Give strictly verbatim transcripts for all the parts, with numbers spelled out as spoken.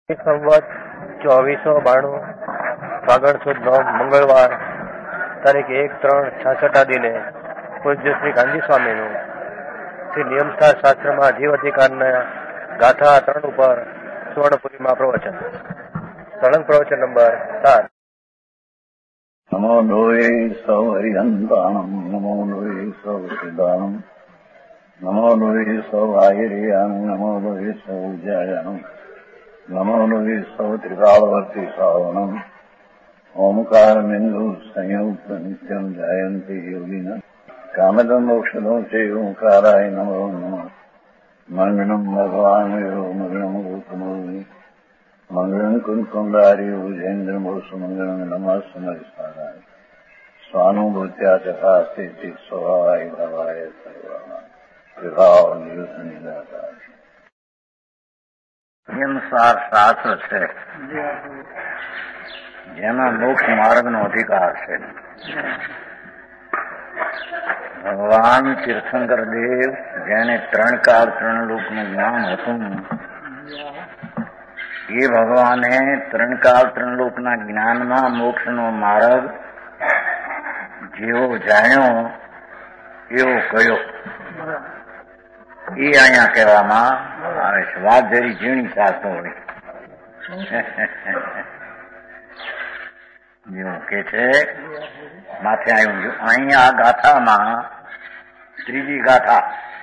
સંવત ચોવીસો બાણું ફાગણ સુદ નોમ મંગળવાર તારીખ એક ત્રણ છાસઠ દિને પૂજ્ય શ્રી ગાંધી સ્વામીનું શ્રી નિયમસાર શાસ્ત્રમાં જીવ અધિકારના ગાથા ત્રણ ઉપર સુવર્ણપુરીમાં પ્રવચન. સળંગ પ્રવચન નંબર સાત. નમો લોહે સૌ હરિહંતાણમ નમો લોહે સૌ સિદ્ધાણમ નમો લોહે સૌ આયર્યામ નમો લોહે સૌ જયામ નમો લોહે સૌ ત્રિકાળવર્તી શ્રાવણમ ઓમકાર બિંદુ સંયુક્ત નિત્યમ જાયંતી યોગિના કામદમ મોક્ષદો છે ઓંકારાય નમો નમઃ. મંગળમ ભગવાન મંગળમ ગોતમોની મંગળમ કુંકુંડારી ભુજેન્દ્ર મોસુ મંગળમ નમઃ સમરિસ્મારાય સ્વાનુભૂત્યા ચકાસ્તે સ્વભાવાય ભવાય સર્વમાં વિભાવ નિયુત નિરાકાર. નિયમસાર શાસ્ત્ર છે જેમાં મોક્ષ માર્ગનો અધિકાર છે. ભગવાન તીર્થંકર દેવ જેને ત્રણ કાળ ત્રણ લોકનું જ્ઞાન હતું એ ભગવાને ત્રણ કાળ ત્રણ લોકના જ્ઞાનમાં મોક્ષનો માર્ગ જેવો જાણ્યો એવો કયો એ અહીંયા કહેવામાં આવે છે. વાત જરી ઝીણી શાસ્ત્રોની જેવું કે છે માથે આવ્યું. અહીંયા આ ગાથામાં ત્રીજી ગાથા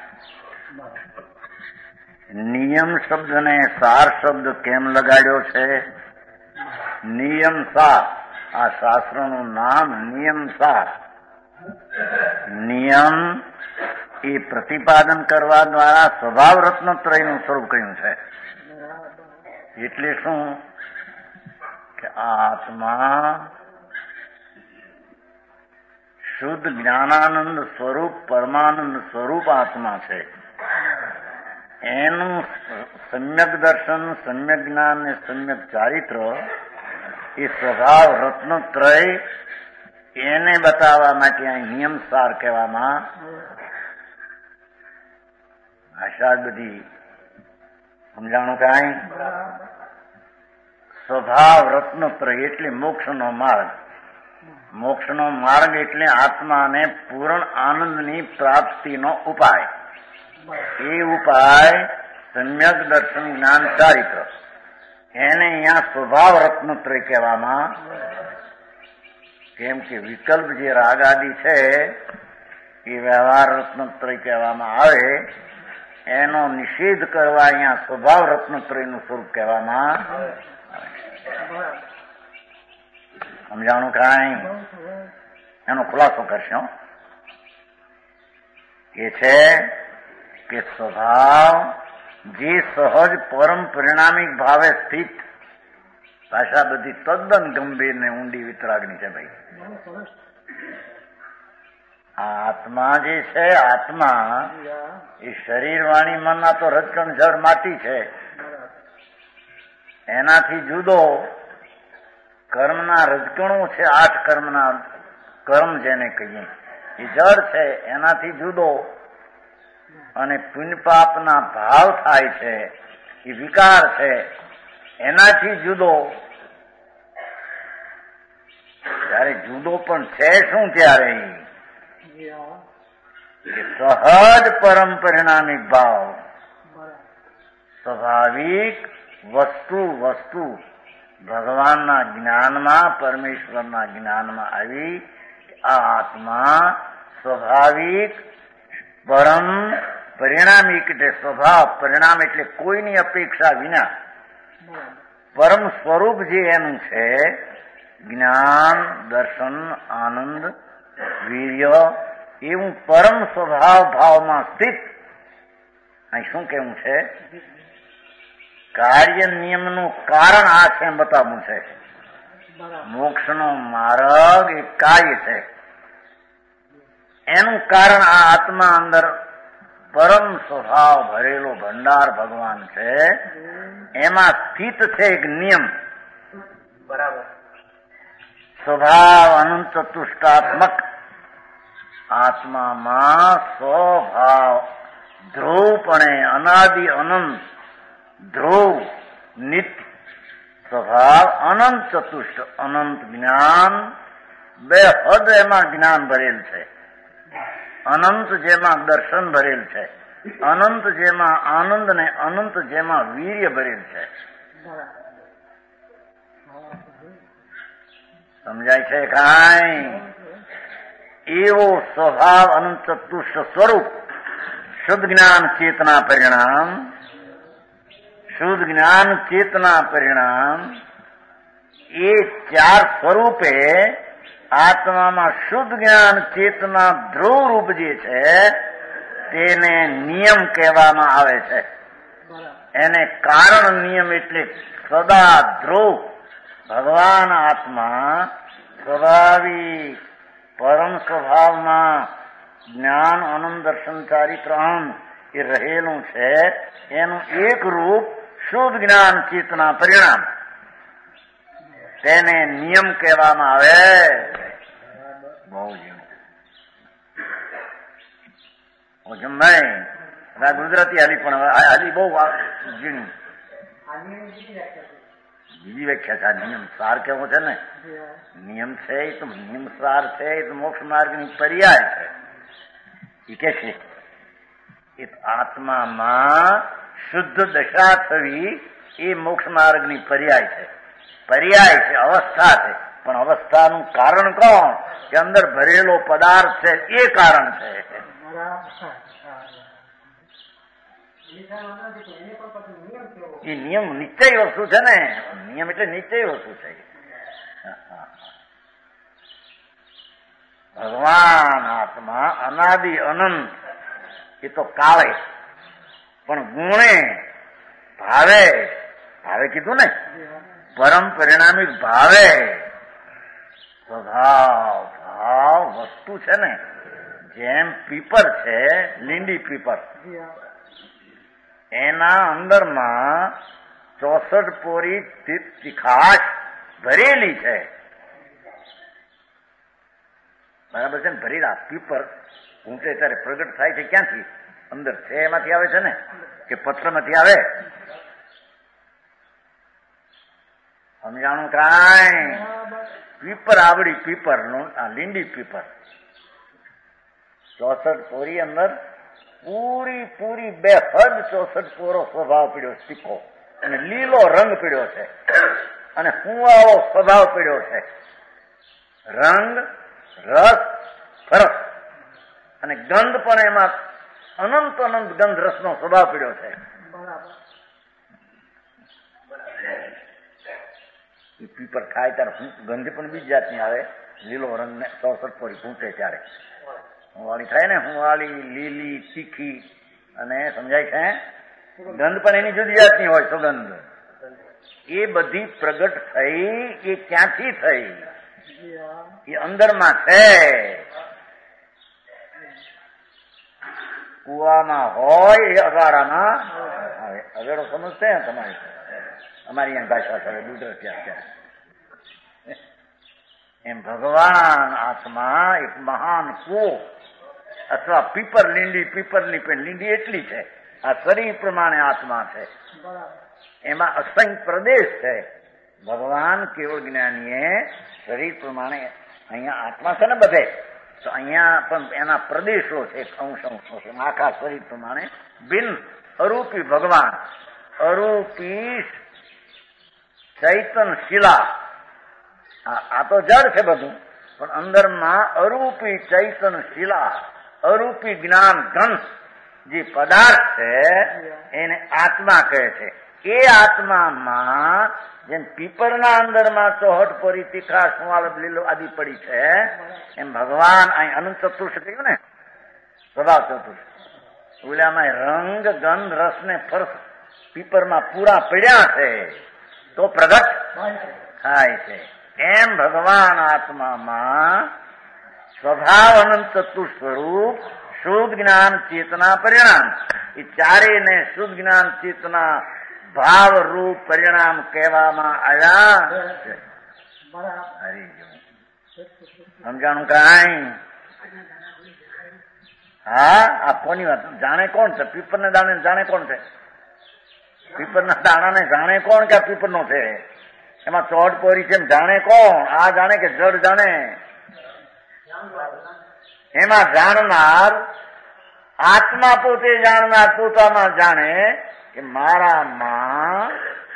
નિયમ શબ્દને સાર શબ્દ કેમ લગાડ્યો છે? નિયમ સાર, આ શાસ્ત્રનું નામ નિયમ સાર. નિયમ એ પ્રતિપાદન કરવા દ્વારા સ્વભાવ રત્નત્રયનું સ્વરૂપ કહ્યું છે. એટલે શું કે આત્મા શુદ્ધ જ્ઞાનાનંદ સ્વરૂપ પરમાનંદ સ્વરૂપ આત્મા છે. એનું સમ્યક દર્શન, સમ્યક જ્ઞાન ને સમ્યક ચારિત્ર એ સ્વભાવ રત્નત્રય એને બતાવવા માટે આ નિયમસાર કહેવામાં આશા બધી સમજાણું કાંઈ. સ્વભાવ રત્નત્રય એટલે મોક્ષનો માર્ગ. મોક્ષનો માર્ગ એટલે આત્માને પૂર્ણ આનંદની પ્રાપ્તિનો ઉપાય. એ ઉપાય સમ્યક દર્શન જ્ઞાન ચારિત્ર એને અહીંયા સ્વભાવ રત્નત્રય કહેવામાં. કેમ કે વિકલ્પ જે રાગાદી છે એ વ્યવહાર રત્નત્રય કહેવામાં આવે. એનો નિષેધ કરવા અહીંયા સ્વભાવ રત્નત્રયનું સ્વરૂપ કહેવામાં સમજાણું કાંઈ. એનો ખુલાસો કરશો એ છે કે સ્વભાવ જે સહજ પરમ પરિણામિક ભાવે સ્થિત. ભાષા બધી તદ્દન ગંભીર ને ઊંડી વિતરાગની છે ભાઈ. આત્મા જે છે આત્મા એ શરીર વાણી મનના તો રજકણ જળ માટી છે. એનાથી જુદો કર્મના રજકણો છે. આઠ કર્મના કર્મ જેને કહીએ એ જળ છે એનાથી જુદો. અને પુણ્ય પાપના ભાવ થાય છે એ વિકાર છે એનાથી જુદો. ત્યારે જુદો પણ છે શું ત્યારે સહજ પરમ પરિણામિક ભાવ સ્વાભાવિક વસ્તુ વસ્તુ ભગવાનના જ્ઞાનમાં પરમેશ્વરના જ્ઞાનમાં આવી આ આત્મા સ્વાભાવિક પરમ પરિણામિક એટલે સ્વભાવ પરિણામ એટલે કોઈની અપેક્ષા વિના પરમ સ્વરૂપ જે એનું છે જ્ઞાન દર્શન આનંદ વીર્ય એવું પરમ સ્વભાવ ભાવમાં સ્થિત. અહીં શું કેવું છે? કાર્ય નિયમનું કારણ આ છે એમ બતાવવું છે. મોક્ષનો માર્ગ એ કાર્ય છે. એનું કારણ આ આત્મા અંદર પરમ સ્વભાવ ભરેલો ભંડાર ભગવાન છે. એમાં સ્થિત છે એક નિયમ. બરાબર. સ્વભાવ અનંત તુષ્ટાત્મક આત્મામાં સ્વભાવ ધ્રુવપણે અનાદિ અનંત ધ્રુવ નિત્ય સ્વભાવ અનંત ચતુષ્ટ, અનંત જ્ઞાન, બે હદ એમાં જ્ઞાન ભરેલ છે, અનંત જેમાં દર્શન ભરેલ છે, અનંત જેમાં આનંદ ને અનંત જેમાં વીર્ય ભરેલ છે. સમજાય છે કાંઈ? એવો સ્વભાવ અનંત ચતુષ્ટ સ્વરૂપ, શુદ્ધ જ્ઞાન ચેતના પરિણામ, શુદ્ધ જ્ઞાન ચેતના પરિણામ, એ ચાર સ્વરૂપે આત્મામાં શુદ્ધ જ્ઞાન ચેતના ધ્રુવ રૂપ જે છે તેને નિયમ કહેવામાં આવે છે. એને કારણ નિયમ એટલે સદા ધ્રુવ ભગવાન આત્મા સ્વભાવી પરમ સ્વભાવમાં જ્ઞાન આનંદ દર્શન ચારિત્ર એ રહેલું છે. એનું એક રૂપ શુદ્ધ જ્ઞાન ચેતના પરિણામ, તેને નિયમ કહેવામાં આવે. બહુ જમાય ગુજરાતી હાલી પણ હાલી બહુ ઝીણી બીજી વ્યાખ્યા છે. નિયમ સાર કેવો છે ને, નિયમ છે એ તો નિયમ સાર છે એ તો મોક્ષ માર્ગની પર્યાય છે. એ કે છે એ આત્મામાં શુદ્ધ દશા થવી એ મોક્ષ માર્ગની પર્યાય છે, પર્યાય છે, અવસ્થા છે. પણ અવસ્થાનું કારણ કોણ? કે અંદર ભરેલો પદાર્થ છે એ કારણ છે. એ નિયમ નિશ્ચય વસ્તુ છે ને, નિયમ એટલે નિશ્ચય વસ્તુ છે. ભગવાન આત્મા અનાદિ અનંત, એ તો કાળે પણ ગુણે ભાવે, ભાવે કીધું ને, પરમ પરિણામી ભાવે. સ્વભાવ ભાવ વસ્તુ છે ને, જેમ પીપર છે, લીંડી પીપર, એના અંદરમાં ચોસઠ પોરી તીખાશ ભરેલી છે. બરાબર છે ને? ભરેલા પીપર ઊંચે ત્યારે પ્રગટ થાય છે ક્યાંથી? અંદર છે એમાંથી આવે છે ને, કે પથ્થરમાંથી આવે? સમજાણું કાંઈ? પીપર આવડી પીપર નું આ લીંડી પીપર, ચોસઠ પોરી અંદર પૂરી પૂરી બે હદ ચોસઠ પોરો સ્વભાવ પીડ્યો, તીખો અને લીલો રંગ પીડ્યો છે, અને હુંવાળો સ્વભાવ પીડ્યો છે. રંગ, રસ, ફરસ અને ગંધ પણ એમાં અનંત અનંત ગંધ રસનો સ્વભાવ પીડ્યો છે. એ પીપર ખાય ત્યારે ગંધ પણ બીજી જાતની આવે, લીલો રંગ ને ચોસઠ પોરી ફૂંટે ત્યારે હુંવાળી થાય ને, હુંવાળી, લીલી, તીખી, અને સમજાય છે ગંધ પણ એની જુદી જાતની હોય, સુગંધ. એ બધી પ્રગટ થઈ, એ ક્યાંથી થઈ? એ અંદરમાં છે. કુવામાં હોય એ અગારામાં આવે. અગારો સમજશે ને તમારી? અમારી અહીંયા ભાષા છે દૂધ ત્યાં. એમ ભગવાન આત્મા એક મહાન કુવો અથવા પીપર, લીંડી પીપરની પણ લીંડી એટલી છે, આ શરીર પ્રમાણે આત્મા છે, એમાં અસંખ્ય પ્રદેશ છે. ભગવાન કેવળ જ્ઞાનીએ શરીર પ્રમાણે અહીંયા આત્મા છે ને બધે, તો અહીંયા પણ એના પ્રદેશો છે, અંશ અંશો છે. આખા શરીર પ્રમાણે બિન અરૂપી ભગવાન, અરૂપી ચૈતન શિલા, આ તો જડ છે બધું, પણ અંદરમાં અરૂપી ચૈતન શિલા, અરૂપી જ્ઞાન ઘન જે પદાર્થ છે એને આત્મા કહે છે. એ આત્મામાં જેમ પીપરના અંદરમાં ચોહટ પોરી, તીખા, સુવાળ, લીલો આદિ પડી છે, એમ ભગવાન અહીં અનંત ચતુર્થ કહ્યું ને, સ્વભાવ ચતુર્થ. ઓલામાં રંગ, ગંધ, રસ ને ફરસ પીપરમાં પૂરા પડ્યા છે તો પ્રગટ થાય છે. એમ ભગવાન આત્મામાં સ્વભાવ અનંત ચતુર સ્વરૂપ, શુદ્ધ જ્ઞાન ચેતના પરિણામ, એ ચારેયને શુદ્ધ જ્ઞાન ચેતના ભાવ રૂપ પરિણામ કહેવામાં આવ્યા છે. સમજાણું કાંઈ? હા, આ કોની વાત? જાણે કોણ છે? પીપર ને દાણે જાણે કોણ છે? પીપરના દાણાને જાણે કોણ કે આ પીપર નો છે? એમાં ચોટ પોરી છે જાણે કોણ? આ જાણે કે જડ જાણે? એમાં જાણનાર આત્મા પોતે જાણનાર પોતામાં જાણે કે મારામાં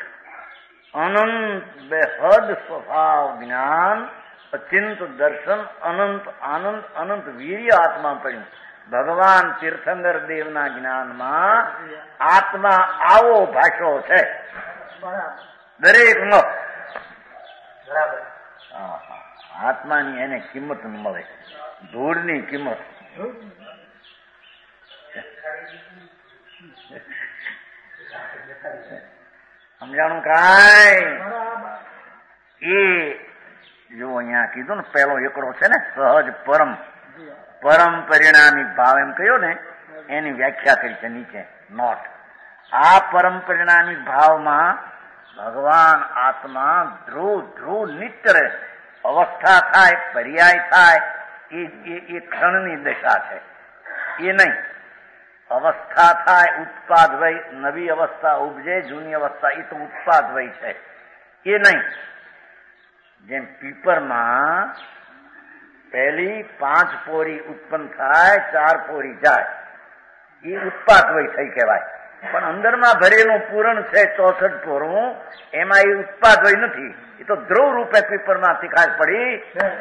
અનંત બેહદ સ્વભાવ જ્ઞાન, અચિંત દર્શન, અનંત આનંદ, અનંત વીર્ય આત્મા પડ્યું. ભગવાન તીર્થંકર દેવના જ્ઞાનમાં આત્મા આવો ભાષો છે દરેક મત. આત્માની એને કિંમત મળે, ધૂળની કિંમત. સમજાણું કાંઈ? એ જો અહીંયા કીધું ને પેલો એકડો છે ને સહજ પરમ પરમ પરિણામી ભાવ એમ કહ્યો ને, એની વ્યાખ્યા કરી છે નીચે નોટ. આ પરમ પરિણામી ભાવમાં ભગવાન આત્મા ધ્રુવ ધ્રુવ નિત્ય રહે. અવસ્થા થાય, પર્યાય થાય, એ એ ક્ષણની દશા છે. એ નહીં અવસ્થા થાય, ઉત્પાદ વય, નવી અવસ્થા ઉપજે, જૂની અવસ્થા, એ તો ઉત્પાદ વય છે. એ નહીં જેમ પીપરમાં પહેલી પાંચ પોરી ઉત્પન્ન થાય, ચાર પોરી જાય, એ ઉત્પાદ વય થઈ કહેવાય. પણ અંદરમાં ભરેલું પૂરણ છે ચોસઠ પોરું, એમાં એ ઉત્પાદ વય નથી. એ તો ધ્રુવ રૂપે પીપરમાં તીખાશ પડી.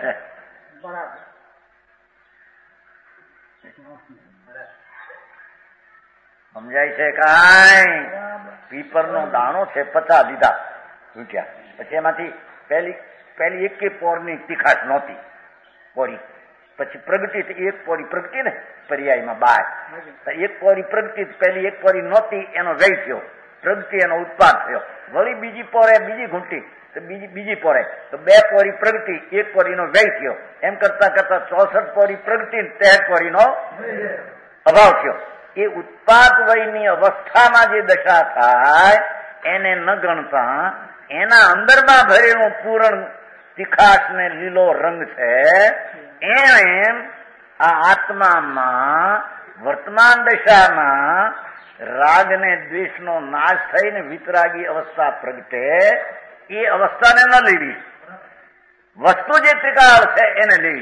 સમજાય છે કાંઈ? પીપરનો દાણો છે, પચાસ લીધા રૂપિયા, પછી એમાંથી પહેલી પહેલી એક પોરની તીખાશ નહોતી પોરી, પછી પ્રગટી, એક પોરી પ્રગટી ને પર્યાયમાં બાર, એક પોરી પ્રગટી, પહેલી એક પોરી નહોતી, એનો વ્યય થયો, પ્રગટી એનો ઉત્પાદ થયો. વળી બીજી પોરે બીજી ઘૂંટી, તો બીજી બીજી પોરે, તો બે પોરી પ્રગટી, એક પોરીનો વ્યય થયો. એમ કરતા કરતા ચોસઠ પોરી પ્રગટી, તેર પોરીનો અભાવ થયો. એ ઉત્પાદ વયની અવસ્થામાં જે દશા થાય એને ન ગણતા એના અંદરમાં ભરેલું પૂરણ તીખાશ ને લીલો રંગ છે. એમ આ આત્મામાં વર્તમાન દશામાં રાગ ને દ્વેષનો નાશ થઈને વિતરાગી અવસ્થા પ્રગટે. એ અવસ્થાને ન લેવી, વસ્તુ જે ત્રિકાળ છે એને લેવી.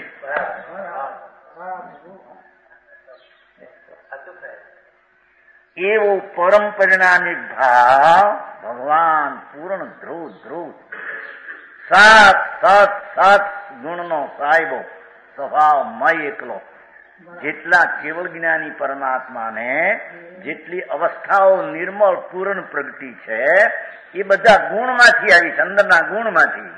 એવો પરમ પરિણામી ભાવ ભગવાન પૂર્ણ ધ્રુવ ધ્રુવ સાત સાત સાત ગુણનો સાહેબો સ્વભાવ મય એકલો. જેટલા કેવળ જ્ઞાની પરમાત્માને જેટલી અવસ્થાઓ નિર્મળ પૂર્ણ પ્રગટી છે એ બધા ગુણમાંથી આવી છે, અંદરના ગુણમાંથી.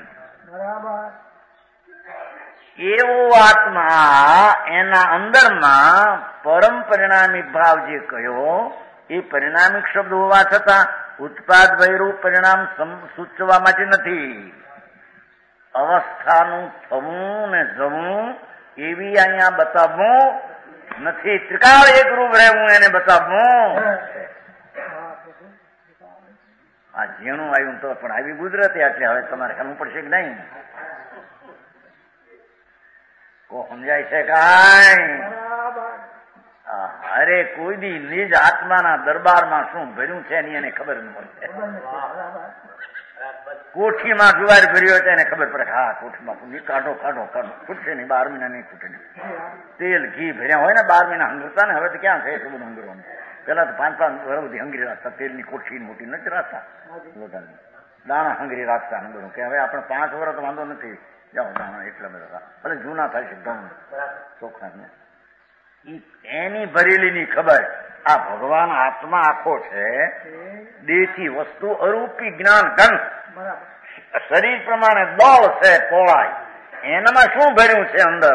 એવો આત્મા એના અંદરમાં પરમ પરિણામી ભાવ જે કહ્યો એ પરિણામિક શબ્દ હોવા છતાં ઉત્પાદ વયરૂપ પરિણામ સૂચવવા માટે નથી. અવસ્થાનું થવું ને જવું એવી અહીંયા બતાવવું નથી. ત્રિકાળ એક રૂપ રહેવું એને બતાવવું. આ ઝીણું આવ્યું તો પણ આવી ગુજરાતી એટલે હવે તમારે સમજવું પડશે કે નહીં? કો સમજાય છે કાંઈ? અરે કોઈ દી નિજ આત્માના દરબારમાં શું ભર્યું છે એની એને ખબર ન પડે. કોઠીમાં જુવાર ભર્યો હોય તો એને ખબર પડે, હા કોઠીમાં કાઢો કાઢો કાઢો, ખૂટશે નહીં, બાર મહિના નહીં ખૂટે નહીં. તેલ ઘી ભર્યા હોય ને બાર મહિના હંગરતા ને, હવે તો ક્યાં છે એટલું બધું હંગરવાનું. પેલા તો પાંચ પાંચ વર્ષ સુધી હંગરી રાખતા, તેલની કોઠી મોટી નથી રાખતા, લોટાની દાણા હંગરી રાખતા હંગરું, કે હવે આપણે પાંચ વર્ષ તો વાંધો નથી, જાઓ દાણા એટલા બધા ભલે જૂના થાય છે ઘઉં ચોખા. એની ભરેલીની ખબર. આ ભગવાન આત્મા આખો છે, દેહથી વસ્તુ અરૂપી જ્ઞાન ઘન, શરીર પ્રમાણે દોડ છે પહોળાઈ, એનામાં શું ભર્યું છે અંદર?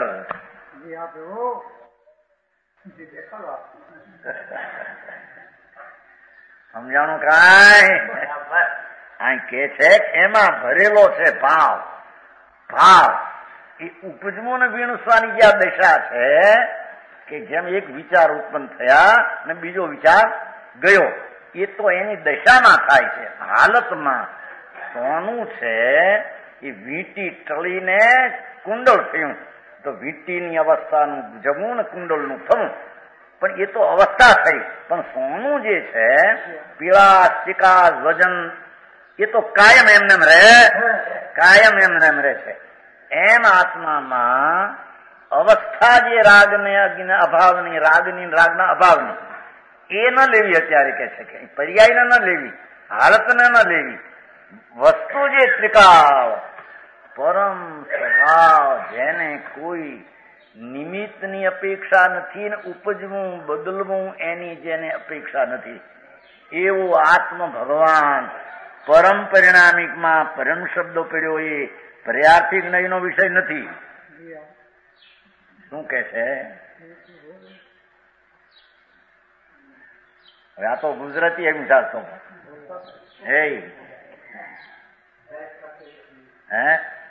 સમજાણું કાંઈ? આ કે છે એમાં ભરેલો છે ભાવ. ભાવ એ ઉપજવું ને વીણસવાની જે દશા છે કે જેમ એક વિચાર ઉત્પન્ન થયા ને બીજો વિચાર ગયો, એ તો એની દશામાં થાય છે. હાલતમાં સોનું છે એ વીંટી ટળીને કુંડળ થયું, તો વીંટીની અવસ્થાનું જમવું ને કુંડળનું થવું, પણ એ તો અવસ્થા થઈ. પણ સોનું જે છે પીળાશ ચિકાસ વજન એ તો કાયમ એમને રહે. કાયમ એમ એમ રહે છે. એમ આત્મામાં અવસ્થા જે રાગને અભાવની, રાગની રાગના અભાવની, એ ન લેવી અત્યારે કે છે કે પર્યાયને ન લેવી, હાલતને ન લેવી. વસ્તુ જે ત્રિકાળ પરમ સ્વભાવ, જેને કોઈ નિમિત્તની અપેક્ષા નથી ને ઉપજવું બદલવું એની જેને અપેક્ષા નથી, એવું આત્મ ભગવાન પરમ પરિણામિકમાં પરમ શબ્દો પડ્યો એ પર્યાર્થી જ્ઞાનનો વિષય નથી. શું કે છે? હવે આ તો ગુજરાતી એમ ચાલતો હે હે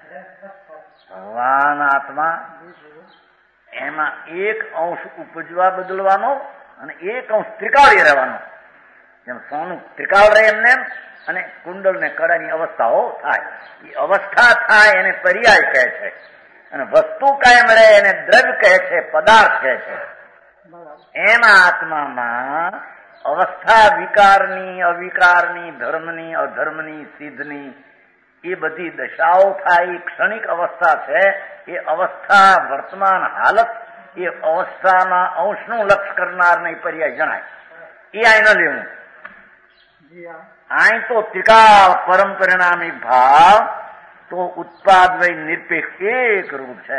ભગવાન આત્મા એમાં એક અંશ ઉપજવા બદલવાનો અને એક અંશ ત્રિકાળીય રહેવાનો. જેમ સોનું ત્રિકાળ રહે એમને અને કુંડળ ને કડાની અવસ્થાઓ થાય, એ અવસ્થા થાય એને પર્યાય કહે છે. અને વસ્તુ કાયમ રહે એને દ્રવ્ય કહે છે, પદાર્થ કહે છે. એમાં આત્મામાં અવસ્થા વિકારની, અવિકારની, ધર્મની, અધર્મની, સિદ્ધની એ બધી દશાઓ થાય. ક્ષણિક અવસ્થા છે. એ અવસ્થા વર્તમાન હાલત, એ અવસ્થાના અંશનું લક્ષ કરનારને પર્યાય જણાય. એ આઈ ન લેવું. આઈ તો ત્રિકાળ પરમ પરિણામી ભાવ તો ઉત્પાદ વય નિરપેક્ષ એક રૂપ છે.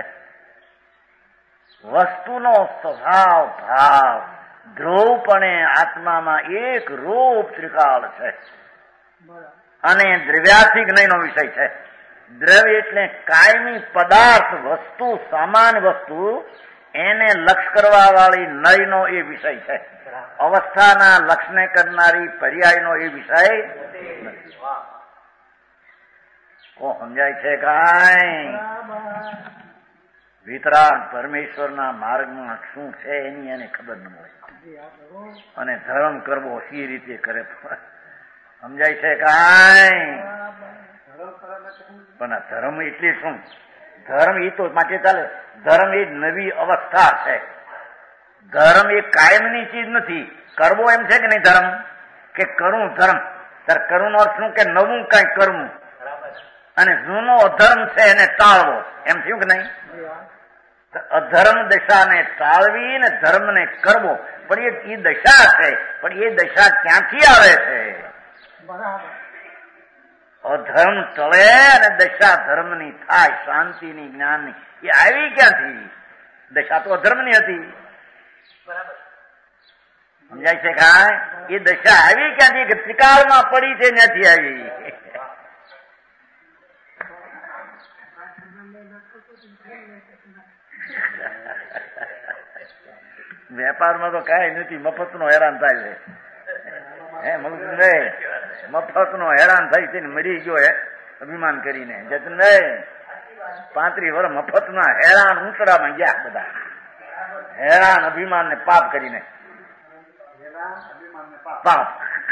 વસ્તુનો સ્વભાવ ભાવ ધ્રુવપણે આત્મામાં એક રૂપ ત્રિકાળ છે અને દ્રવ્યાથી જ્ઞાનનો વિષય છે. દ્રવ્ય એટલે કાયમી પદાર્થ, વસ્તુ, સામાન્ય વસ્તુ, એને લક્ષ કરવા વાળી નયનો એ વિષય છે. અવસ્થાના લક્ષને કરનારી પર્યાયનો એ વિષય નથી. કો સમજાય છે કાંઈ? વિતરાગ પરમેશ્વરના માર્ગમાં શું છે એની એને ખબર ન હોય, અને ધર્મ કરવો સી રીતે કરે સમજાય છે કાંઈ? પણ આ ધર્મ એટલે શું? ધર્મ એ તો માટે ચાલે. ધર્મ એ નવી અવસ્થા છે. ધર્મ એ કાયમની ચીજ નથી. કરવો એમ છે કે નહીં? ધર્મ કે કરું ધર્મ, ત્યારે કરું નો અર્થ શું કે નવું કઈ કરવું, અને જૂનો અધર્મ છે એને ટાળવો, એમ થયું કે નહીં? અધર્મ દશાને ટાળવી ને ધર્મને કરવો. પણ એ દશા છે, પણ એ દશા ક્યાંથી આવે છે? અધર્મ ટળે અને દશા ધર્મની થાય, શાંતિની, જ્ઞાનની. એ આવી ક્યાંથી? દશા તો અધર્મની હતી. સમજાય છે કાંઈ? એ દશા આવી ક્યાંથી? કે ત્રિકાળમાં પડી છે ત્યાંથી આવી. વેપારમાં તો કઈ નથી, મફત નો હેરાન થાય છે. હે મગનભાઈ, મફત નો હેરાન થઈ છે, મરી ગયો હે અભિમાન કરીને. જતનભાઈ પાંત્રીસ વર્ષ મફત ના હેરાન ઊંચડામાં ગયા બધા, હેરાન અભિમાન ને પાપ કરીને. પાપ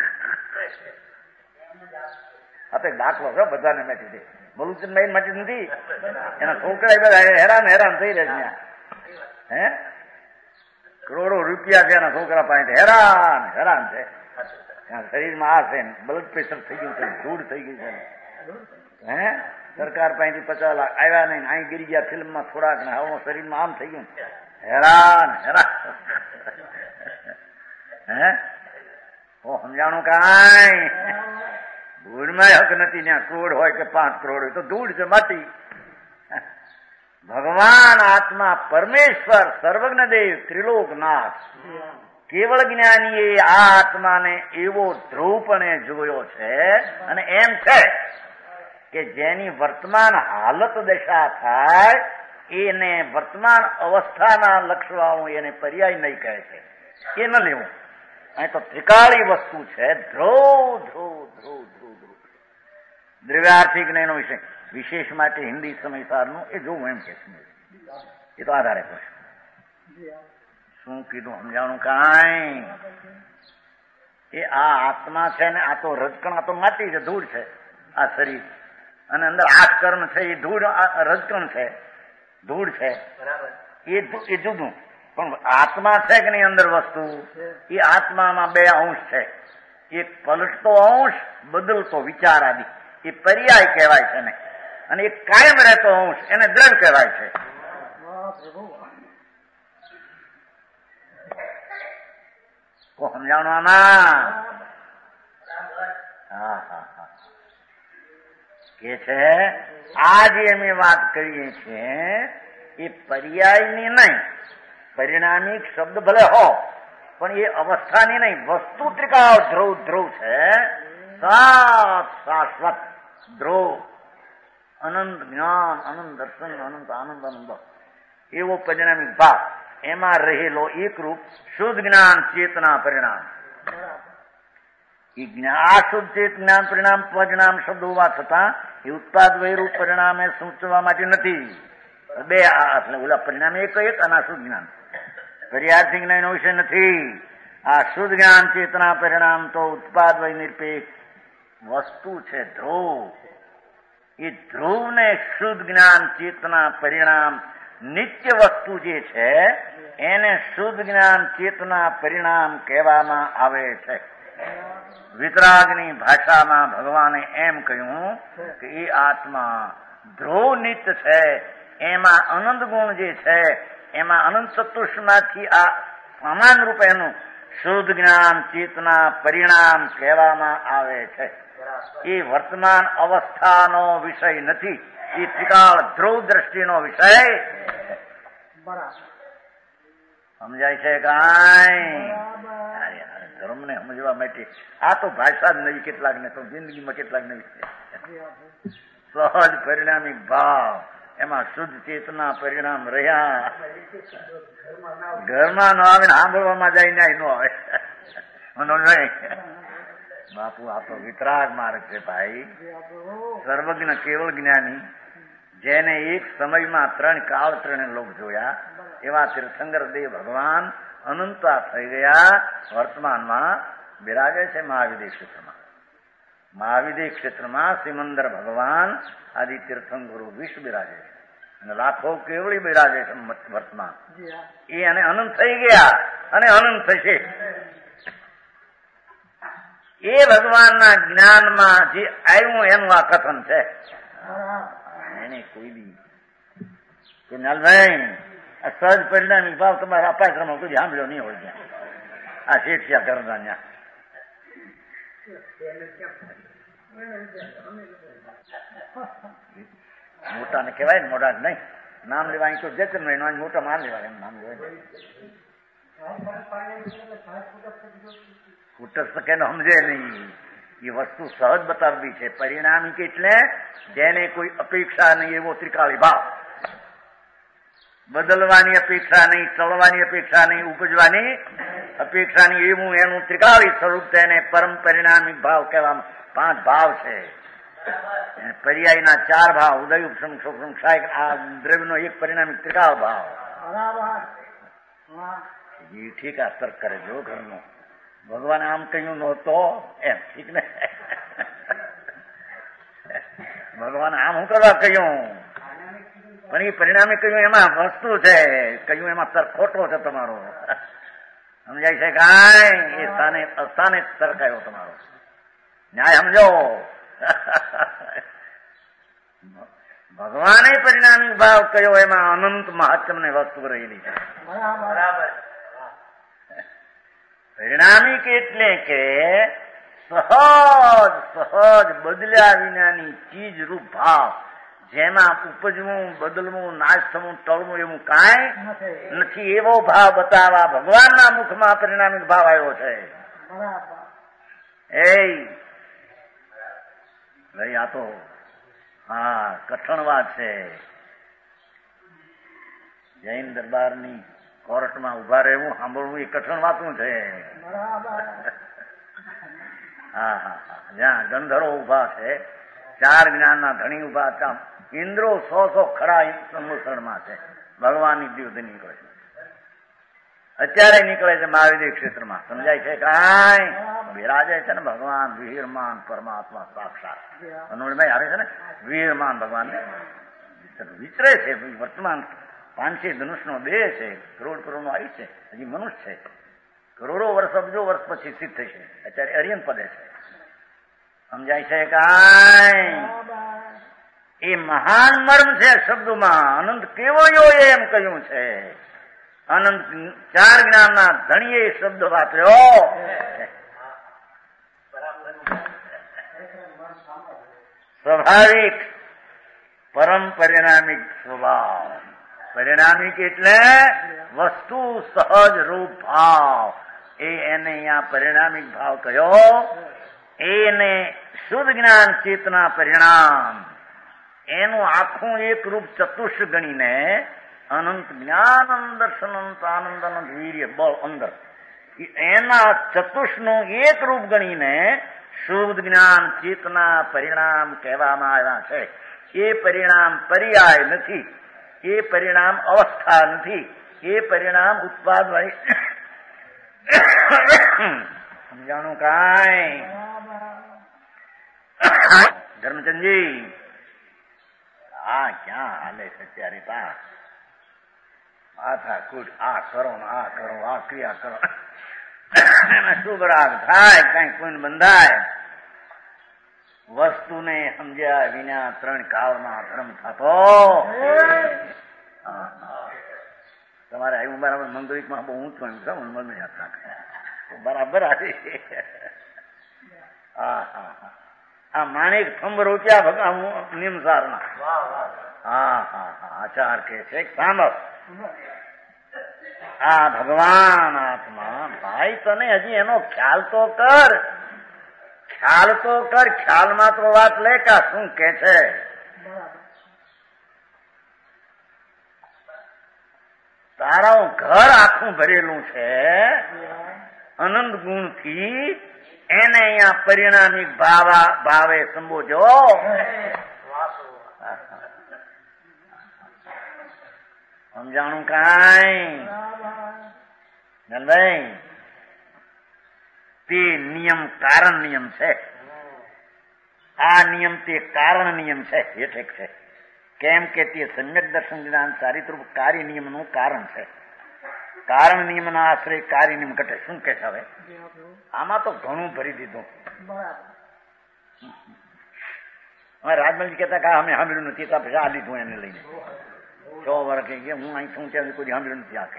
આપણે દાખલો છે બધાને મેં કીધી. બલુચનભાઈ માટે નથી, એના છોકરા બધા હેરાન હેરાન થઈ રહ્યા છે. હે કરોડો રૂપિયા છે એના છોકરા પાસે, હેરાન હેરાન છે. શરીરમાં આ છે, બ્લડ પ્રેશર થઈ ગયું છે, ધૂળ થઈ ગઈ છે. હે સરકાર પાસેથી પચાસ લાખ આવ્યા નહીં, અહીં ગીરી ગયા ફિલ્મમાં થોડાક ને હવે શરીરમાં આમ થઈ ગયું, હેરાન હેરાન. હે ઓ સમજાણું કાંઈ? ધૂળમાં હક નથી. ત્યાં કરોડ હોય કે પાંચ કરોડ હોય તો ધૂળ છે, માટી. ભગવાન આત્મા પરમેશ્વર સર્વજ્ઞ દેવ ત્રિલોકનાથ કેવળ જ્ઞાનીએ આ આત્માને એવો ધ્રુવપણે જોયો છે અને એમ છે કે જેની વર્તમાન હાલત દશા થાય એને વર્તમાન અવસ્થાના લક્ષવાળું એને પર્યાય નહીં કહે છે. એ ન લેવું. અહીં તો ત્રિકાળી વસ્તુ છે. ધ્રુવ ધ્રુવ ધ્રુવ ધ્રુવ ધ્રુવ દ્રવ્યાર્થી જ્ઞાનનો વિષય. વિશેષ માટે હિન્દી સમયસારનું એ જોવું એમ કે એ તો આધારે પડશે. શું કીધું સમજાણું કાંઈ? એ આ આત્મા છે ને આ તો રજકણ, આ તો માટી છે, ધૂળ છે આ શરીર, અને અંદર આઠ કર્મ છે એ ધૂળ રજકણ છે, ધૂળ છે. એ એ જુદું. પણ આત્મા છે કે નહીં અંદર વસ્તુ, એ આત્મામાં બે અંશ છે. એક પલટતો અંશ, બદલતો વિચાર આદિ, એ પર્યાય કહેવાય છે ને. અને એ કાયમ રહેતો અંશ એને દ્રઢ કહેવાય છે. કો સમજાવવાનું આમાં? હા હા હા કે છે આ જે અમે વાત કરીએ છીએ એ પર્યાયની નહીં, પરિણામિક શબ્દ ભલે હો પણ એ અવસ્થાની નહીં, વસ્તુ ત્રિકાળ ધ્રુવ ધ્રુવ છે, સાત શાશ્વત ધ્રુવ, અનંત જ્ઞાન, અનંત દર્શન, અનંત આનંદ, આનંદ એવો પરિણામિક ભાવ, એમાં રહેલો એકરૂપ શુદ્ધ જ્ઞાન ચેતના પરિણામ. આ શુદ્ધ ચેત જ્ઞાન પરિણામ પરિણામ શબ્દ હોવા છતાં એ ઉત્પાદ વયરૂપ પરિણામે સૂચવવા માટે નથી. બે એટલે ઓલા પરિણામ એક એક અને આ શુદ્ધ જ્ઞાન પર્યાર્થી જ્ઞાન વિશે નથી. આ શુદ્ધ જ્ઞાન ચેતના પરિણામ તો ઉત્પાદ વય નિરપેક્ષ વસ્તુ છે, ધ્રુવ. એ ધ્રુવને શુદ્ધ જ્ઞાન ચેતના પરિણામ નિત્ય વસ્તુ જે છે એને શુદ્ધ જ્ઞાન ચેતના પરિણામ કહેવામાં આવે છે. વિતરાગની ભાષામાં ભગવાને એમ કહ્યું કે એ આત્મા ધ્રુવ નિત્ય છે, એમાં અનંત ગુણ જે છે એમાં અનંત ચતુષ્માંથી આ સમાન રૂપે એનું શુદ્ધ જ્ઞાન ચેતના પરિણામ કહેવામાં આવે છે. એ વર્તમાન અવસ્થાનો વિષય નથી, એ ત્રિકાળ ધ્રુવ દ્રષ્ટિનો વિષય. સમજાય છે કાંઈ? ધર્મને સમજવા માટે આ તો ભાષા જ નહીં, કેટલાક ને તો જિંદગીમાં કેટલાક નહીં છે. સહજ પરિણામિક ભાવ એમાં શુદ્ધ ચેતના પરિણામ રહ્યા. ઘરમાં ન આવે ને સાંભળવામાં જાય ને ન આવે નહીં. બાપુ આ તો વિતરાગ માર્ગ છે ભાઈ. સર્વજ્ઞ કેવળ જ્ઞાની જેને એક સમયમાં ત્રણ કાળ ત્રણે લોક જોયા એવા તીર્થંકર દેવ ભગવાન અનંતા થઈ ગયા, વર્તમાનમાં બિરાજે છે મહાવિદ્ય ક્ષેત્રમાં. મહાવિદ્ય ક્ષેત્રમાં સિમંદર ભગવાન આદિ તીર્થંકરો વિશ્વ બિરાજે છે અને લાખો કેવળી બિરાજે છે વર્તમાન. એ અને અનંત થઈ ગયા અને અનંત થશે. એ ભગવાનના જ્ઞાનમાં જે આવ્યું એનું આ કથન છે. એને કોઈ બી કે નાલભાઈ આ સહજ પરિણામી ભાવ તમારા અપાશ્રમમાં કોઈ સાંભળ્યો નહીં હોય ત્યાં આ શેઠિયા ઘરના ત્યાં. મોટા ને કહેવાય ને, મોટા નહીં નામ લેવાય તો જતન નહીં, મોટા માન લેવાય એમ નામ લેવાય. ફૂટસ કે સમજે નહીં, એ વસ્તુ સહજ બતાવવી છે. પરિણામિક એટલે જેને કોઈ અપેક્ષા નહીં એવો ત્રિકાળી ભાવ, બદલવાની અપેક્ષા નહીં, ચલવાની અપેક્ષા નહીં, ઉપજવાની અપેક્ષા નહીં, એવું એનું ત્રિકાળી સ્વરૂપ તેને પરમ પરિણામિક ભાવ કહેવામાં. પાંચ ભાવ છે, પર્યાયના ચાર ભાવ, ઉદય ઉપસમ ક્ષોભમ ક્ષાય, આ દ્રવ્યનો એક પરિણામિક ત્રિકાળ ભાવ. એ ઠીક આ તર્ક કરે જો ઘરનો. ભગવાન આમ કહ્યું નહોતો એમ ઠીક ને, ભગવાન આમ હું કરવા કહ્યું પણ એ પરિણામે કહ્યું એમાં વસ્તુ છે, કહ્યું એમાં તર્ક ખોટો છે તમારો. સમજાય છે કાંઈ? એ સ્થાને અસ્થાને તર્ક આવ્યો તમારો. ન્યાય સમજો. ભગવાને પરિણામિક ભાવ કયો એમાં અનંત મહાત્મ્યની વસ્તુ રહેલી છે. બરાબર. પરિણામિક એટલે કે સહજ સહજ બદલ્યા વિનાની ચીજ રૂપ ભાવ, જેમાં ઉપજવું, બદલવું, નાશ થવું, ટળવું એવું કાંઈ નથી, એવો ભાવ બતાવવા ભગવાનના મુખમાં પરિણામિક ભાવ આવ્યો છે. એ ભાઈ આ તો હા કઠણ વાત છે. જૈન દરબારની કોર્ટમાં ઉભા રહેવું, સાંભળવું એ કઠણ વાતું છે. હા હા હા જ્યાં ગંધર્વો ઉભા છે, ચાર જ્ઞાનના ધણી ઉભા હતા, ઇન્દ્રો સો સો ખરા સંમુસણમાં છે, ભગવાનની દિવસે નીકળે છે. અત્યારે નીકળે છે મહાવિદ્ય ક્ષેત્રમાં. સમજાય છે કાંઈ? બિરાજે છે ને ભગવાન વીરમાન પરમાત્મા સાક્ષાત. અનુભાઈ આવે છે ને વીરમાન ભગવાન વિચરે છે. વર્તમાન પાંચે ધનુષ નો દેહ છે, કરોડ કરોડ નો આયુષ છે, હજી મનુષ્ય છે, કરોડો વર્ષ અબજો વર્ષ પછી સિદ્ધ થશે. અત્યારે અરિયન પદે છે. સમજાય છે કાંઈ? એ મહાન મર્મ છે શબ્દોમાં. અનંત કેવળ્યો એમ કહ્યું છે. અનંત ચાર જ્ઞાનના ધણીએ શબ્દ વાપર્યો. સ્વાભાવિક પરમ પરિણામિક સ્વભાવ. પરિણામિક એટલે વસ્તુ સહજ રૂપ ભાવ. એ એને અહીંયા પરિણામિક ભાવ કયો. એને શુદ્ધ જ્ઞાન ચેતના પરિણામ એનું આખું એક રૂપ ચતુષ ગણીને અનંત જ્ઞાન દર્શન આનંદ અનંત વીર્ય બળ અંદર એના ચતુષનું એક રૂપ ગણીને શુદ્ધ જ્ઞાન ચેતના પરિણામ કહેવામાં આવ્યા છે. એ પરિણામ પર્યાય નથી. એ પરિણામ અવસ્થા નથી. એ પરિણામ ઉત્પાદ વાળી સમજાણું કાંઈ. ધર્મચંદજી આ ક્યાં હાલે છે અત્યારે? પા માથા કૂટ આ કરો ને આ કરો આ ક્રિયા કરો શુભરાગ થાય કઈ કોઈ બંધાય. વસ્તુને સમજ્યા વિના ત્રણ કાળમાં ધર્મ થતો. તમારે આવ્યું બરાબર મંગળિકમાં બહુ ઊંચું આવ્યું છે મને યાદ રાખે બરાબર આવી. હા હા હા આ માણેક થંભ રોચ્યા ભગા હું નિમસારના. હા હા હા આચાર કે છે સાંભળ. આ ભગવાન આત્મા ભાઈ તને હજી એનો ખ્યાલ તો કર. ખ્યાલ તો કર. ખ્યાલમાં તો વાત લે કા શું કે છે. તારા ઘર આખું ભરેલું છે અનંત ગુણ થી. એને અહીંયા પરિણામિક ભાવા ભાવે સંબોધો. સમજાણું કાંઈ ભાઈ? તે નિયમ કારણ નિયમ છે. આ નિયમ તે કારણ નિયમ છે. એ ઠીક છે. કેમ કે તે સમ્યક દર્શન જ્ઞાન ચારિત્રરૂપ કાર્ય નિયમનું કારણ છે. કારણ નિયમના આશ્રય કાર્ય નિયમ ઘટે. શું કે છે હવે? આમાં તો ઘણું ભરી દીધું. હવે રાજમલજી કહેતા કે અમે સાંભળ્યું નથી તો પછી આ લીધું એને લઈને છ વર્ષ કહી ગયા હું અહીં છું ત્યાં કોઈ સાંભળ્યું નથી. આ કે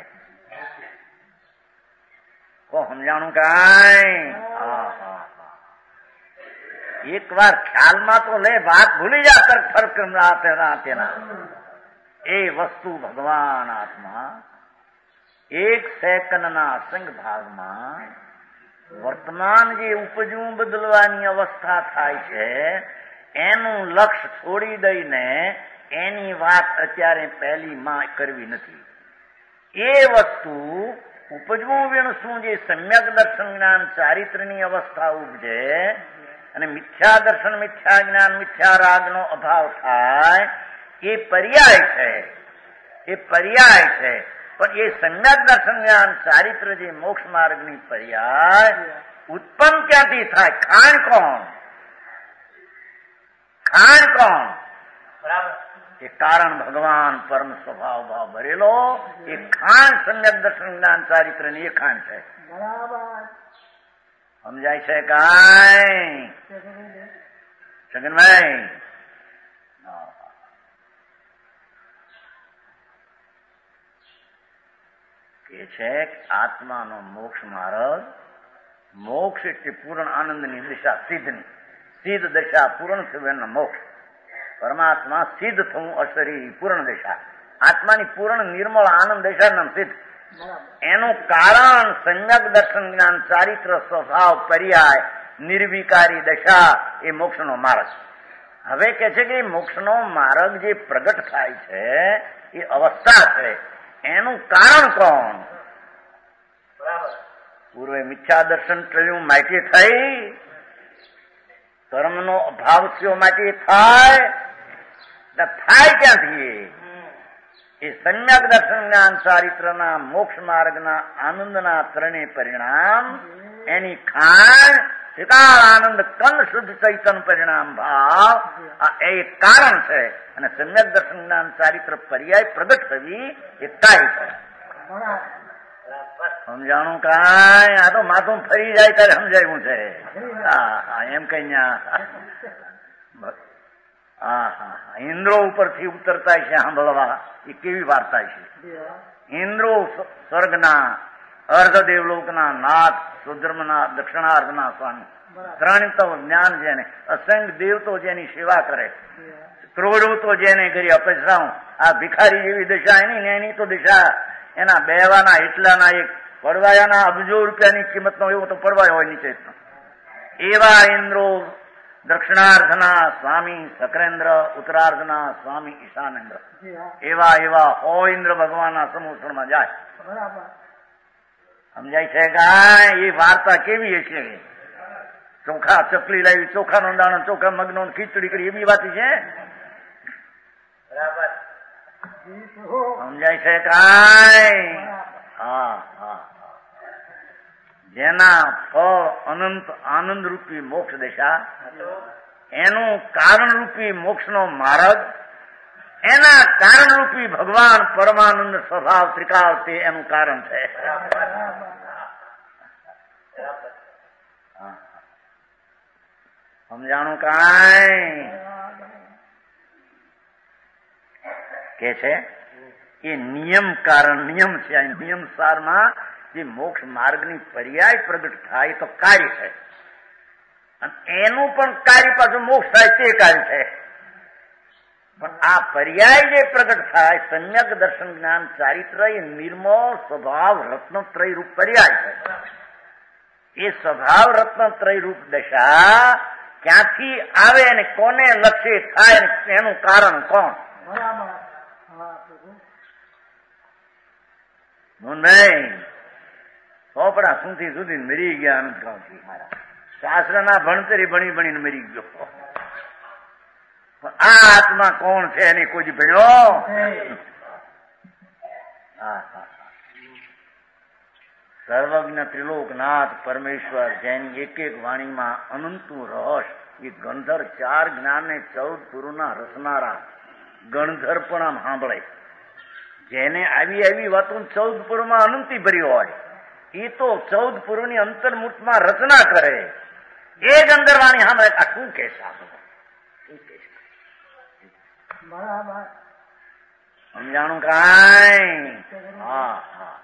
કો સમજાણું કાંઈ? એક વાર ખ્યાલમાં તો લે. વાત ભૂલી જા તર્ક ફર્ક તેના. એ વસ્તુ ભગવાન આત્મા એક સેકન્ડના અસંગ ભાગમાં વર્તમાન જે ઉપજવું બદલવાની અવસ્થા થાય છે એનું લક્ષ્ય છોડી દઈને એની વાત અત્યારે પહેલી માં કરવી નથી. એ વસ્તુ ઉપજવું વિણસું જે સમ્યક દર્શન જ્ઞાન ચારિત્રની અવસ્થા ઉપજે અને મિથ્યા દર્શન મિથ્યા જ્ઞાન મિથ્યા રાગનો અભાવ થાય એ પર્યાય છે. એ પર્યાય છે. પણ એ સમ્યક દર્શન જ્ઞાન ચારિત્ર જે મોક્ષ માર્ગની પર્યાય ઉત્પન્ન ક્યાંથી થાય? ખાણ કોણ? ખાણ કોણ? બરાબર. એ કારણ ભગવાન પરમ સ્વભાવ ભાવ ભરેલો એ ખાણ સમ્યક દર્શન જ્ઞાન ચારિત્ર ની એ ખાણ છે. બરાબર. સમજાય છે કાંઈ છગનભાઈ? કે છે આત્માનો મોક્ષ માર્ગ. મોક્ષ એટલે પૂર્ણ આનંદની દિશા સિદ્ધની. સિદ્ધ દશા પૂર્ણ થયું એનો મોક્ષ. પરમાત્મા સિદ્ધ થવું અશરીરી પૂર્ણ દશા. આત્માની પૂર્ણ નિર્મળ આનંદ દશા નામ સિદ્ધ. એનું કારણ સમ્યક દર્શન જ્ઞાન ચારિત્ર સ્વભાવ પર્યાય નિર્વિકારી દશા એ મોક્ષનો માર્ગ. હવે કે છે કે મોક્ષનો માર્ગ જે પ્રગટ થાય છે એ અવસ્થા છે. એનું કારણ કોણ? પૂર્વે મિથ્યા દર્શન ટળ્યું માટે થઈ. કર્મનો અભાવ થયો માટે થાય. થાય ક્યાંથી? એ સમ્યક દર્શન જ્ઞાન ચારિત્રના મોક્ષ માર્ગના આનંદના ત્રણે પરિણામ એની ખાણ ત્રિકાળ આનંદ કંદ શુદ્ધ ચૈતન પરિણામ ભાવ આ એ કારણ છે. અને સમ્યક દર્શન જ્ઞાન ચારિત્ર પર્યાય પ્રગટ થવી એ તારી છે. સમજાણું કાંઈ? આ તો માથું ફરી જાય ત્યારે સમજાયું છે. હા એમ કઈ હા હા ઇન્દ્રો ઉપરથી ઉતરતા છે સાંભળવા એ કેવી વાર્તા છે. ઇન્દ્રો સ્વર્ગના અર્ધદેવલોકના નાથ સુધર્મના દક્ષિણાર્ધના સ્વામી ત્રણ તો જ્ઞાન જેને અસંખ્ય દેવતો જેની સેવા કરે ક્રોડો જેને કરી અપેક્ષાઓ આ ભિખારી જેવી દશા એની ને એની તો દશા એના બેવાના એટલાના એક પડવાયાના અબજો રૂપિયાની કિંમતનો એવો તો પડવાયો હોય નીચે એવા ઇન્દ્રો દક્ષિણાર્ધના સ્વામી સકરેન્દ્ર ઉત્તરાર્ધના સ્વામી ઈશાનેન્દ્ર એવા એવા હો ઇન્દ્ર ભગવાનના સમૂહમાં જાય. સમજાય છે કાંઈ? એ વાર્તા કેવી હશે? ચોખા ચકલી લાવી ચોખાનો દાણો ચોખા મગનો ખીચડી કરી એવી વાત છે. સમજાય છે કાંઈ? હા હા જેના ફળ અનંત આનંદ રૂપી મોક્ષ દશા એનું કારણરૂપી મોક્ષનો માર્ગ એના કારણરૂપી ભગવાન પરમાનંદ સ્વભાવ ત્રિકાળ તે એનું કારણ છે. સમજાણું કાંઈ? કે છે એ નિયમ કારણ નિયમ છે. નિયમ સારમાં જે મોક્ષ માર્ગની પર્યાય પ્રગટ થાય તો કાર્ય છે અને એનું પણ કાર્ય પાછું મોક્ષ થાય તે કાર્ય છે. પણ આ પર્યાય જે પ્રગટ થાય સમ્યક દર્શન જ્ઞાન ચારિત્ર એ નિર્મળ સ્વભાવ રત્નત્રય રૂપ પર્યાય છે. એ સ્વભાવ રત્નત્રય રૂપ દશા ક્યાંથી આવે અને કોને લક્ષ્ય થાય એનું કારણ કોણ? નહીં ચોપડા સુધી સુધી મરી ગયા અનંત કાળથી શાસ્ત્રના ભણતરી ભણી ભણીને મરી ગયો. આ આત્મા કોણ છે એની કોઈ ભણ્યો? સર્વજ્ઞ ત્રિલોકનાથ પરમેશ્વર જેની એક એક વાણીમાં અનંતું રહસ્ય એ ગણધર ચાર જ્ઞાનને ચૌદ પુરુના રસનારા ગણધર પણ આમ સાંભળે. જેને આવી આવી વાતો ચૌદ પુરમાં અનંતી ભરી હોય એ તો ચૌદ પુરુની અંતર્મૂર્તમાં રચના કરે. એ જ અંદરવાણી સાંભળે આ શું કે સમજાણું કાંઈ? હા હા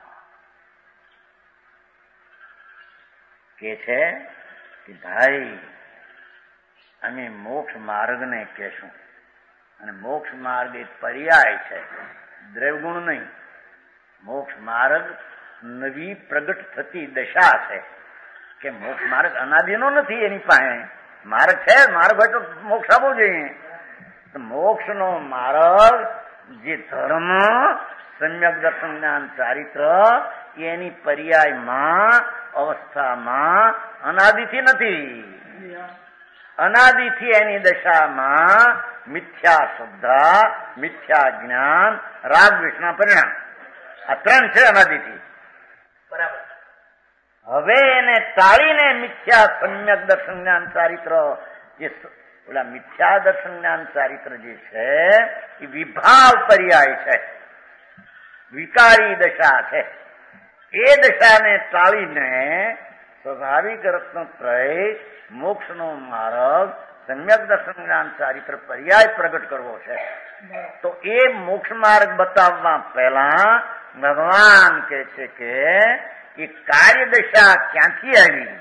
કે છે કે ભાઈ અમે મોક્ષ માર્ગને કહેશું અને મોક્ષ માર્ગ એ પર્યાય છે, દ્રવગુણ નહીં. મોક્ષ માર્ગ નવી પ્રગટ થતી દશા છે કે મોક્ષ માર્ગ અનાદિનો નથી. એની પાસે માર્ગ છે, માર્ગ હોય તો મોક્ષ આવવો જોઈએ. મોક્ષનો માર્ગ જે ધર્મ સમ્યક દર્શન જ્ઞાન ચારિત્ર એની પર્યાયમાં અવસ્થામાં અનાદિથી નથી. અનાદિથી એની દશામાં મિથ્યા શ્રદ્ધા, મિથ્યા જ્ઞાન, રાગ દ્વેષના પરિણામ આ ત્રણ છે અનાદિથી. બરાબર. હવે એને ટાળીને મિથ્યા સમ્યક દર્શન જ્ઞાન ચારિત્ર જે ઓલા મિથ્યા દર્શન જ્ઞાન ચારિત્ર જે છે એ વિભાવ પર્યાય છે, વિકારી દશા છે. એ દશાને ટાળીને સ્વાભાવિક રત્નત્રય મોક્ષનો માર્ગ સમ્યક દર્શન જ્ઞાન ચારિત્ર પર્યાય પ્રગટ કરવો છે. તો એ મોક્ષ માર્ગ બતાવવા પહેલા ભગવાન કે છે કે એ કાર્ય દશા ક્યાંથી આવી?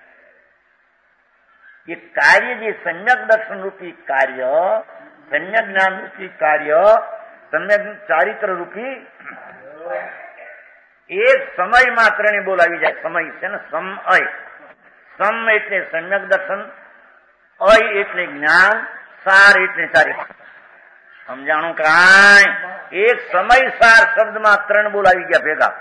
એ કાર્ય જે સમ્યક દર્શન રૂપી કાર્ય, સમ્યક જ્ઞાન રૂપી કાર્ય, સમ્યક ચારિત્ર રૂપી એક સમય માત્ર ને બોલાવી જાય. સમય છે ને સમય. સમ એટલે સમ્યક દર્શન, અય એટલે જ્ઞાન, સાર એટલે ચારિત્ર. સમજાણું કાંઈ? એક સમય સાર શબ્દમાં ત્રણ બોલાવી ગયા ભેગા.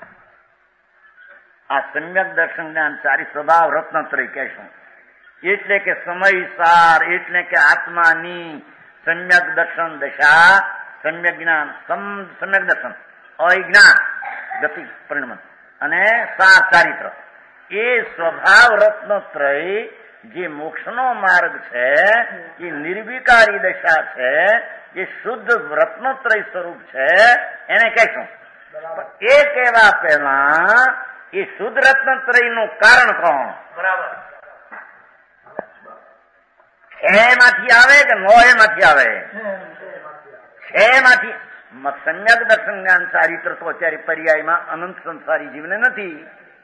આ સમ્યક દર્શન જ્ઞાન ચારિત્ર સ્વભાવ રત્નત્રય કહેશું. એટલે કે સમય સાર એટલે કે આત્માની સમ્યક દર્શન દશા, સમ્યક જ્ઞાન, સમ્યક દર્શન, અજ્ઞાન ગતિ પરિણમન અને સાર ચારિત્ર. એ સ્વભાવ રત્નત્રય જે મોક્ષનો માર્ગ છે, એ નિર્વિકારી દશા છે, એ શુદ્ધ રત્નત્રય સ્વરૂપ છે, એને કહેશું. એ કહેવા પહેલા એ શુદ્ધ રત્નત્રય નું કારણ કોણ? બરાબર. છે માંથી આવે કે નો એ માંથી આવે? છે માંથી. સમ્યક દર્શન જ્ઞાન ચારિત્ર તો અત્યારે પર્યાયમાં અનંત સંસારી જીવને નથી.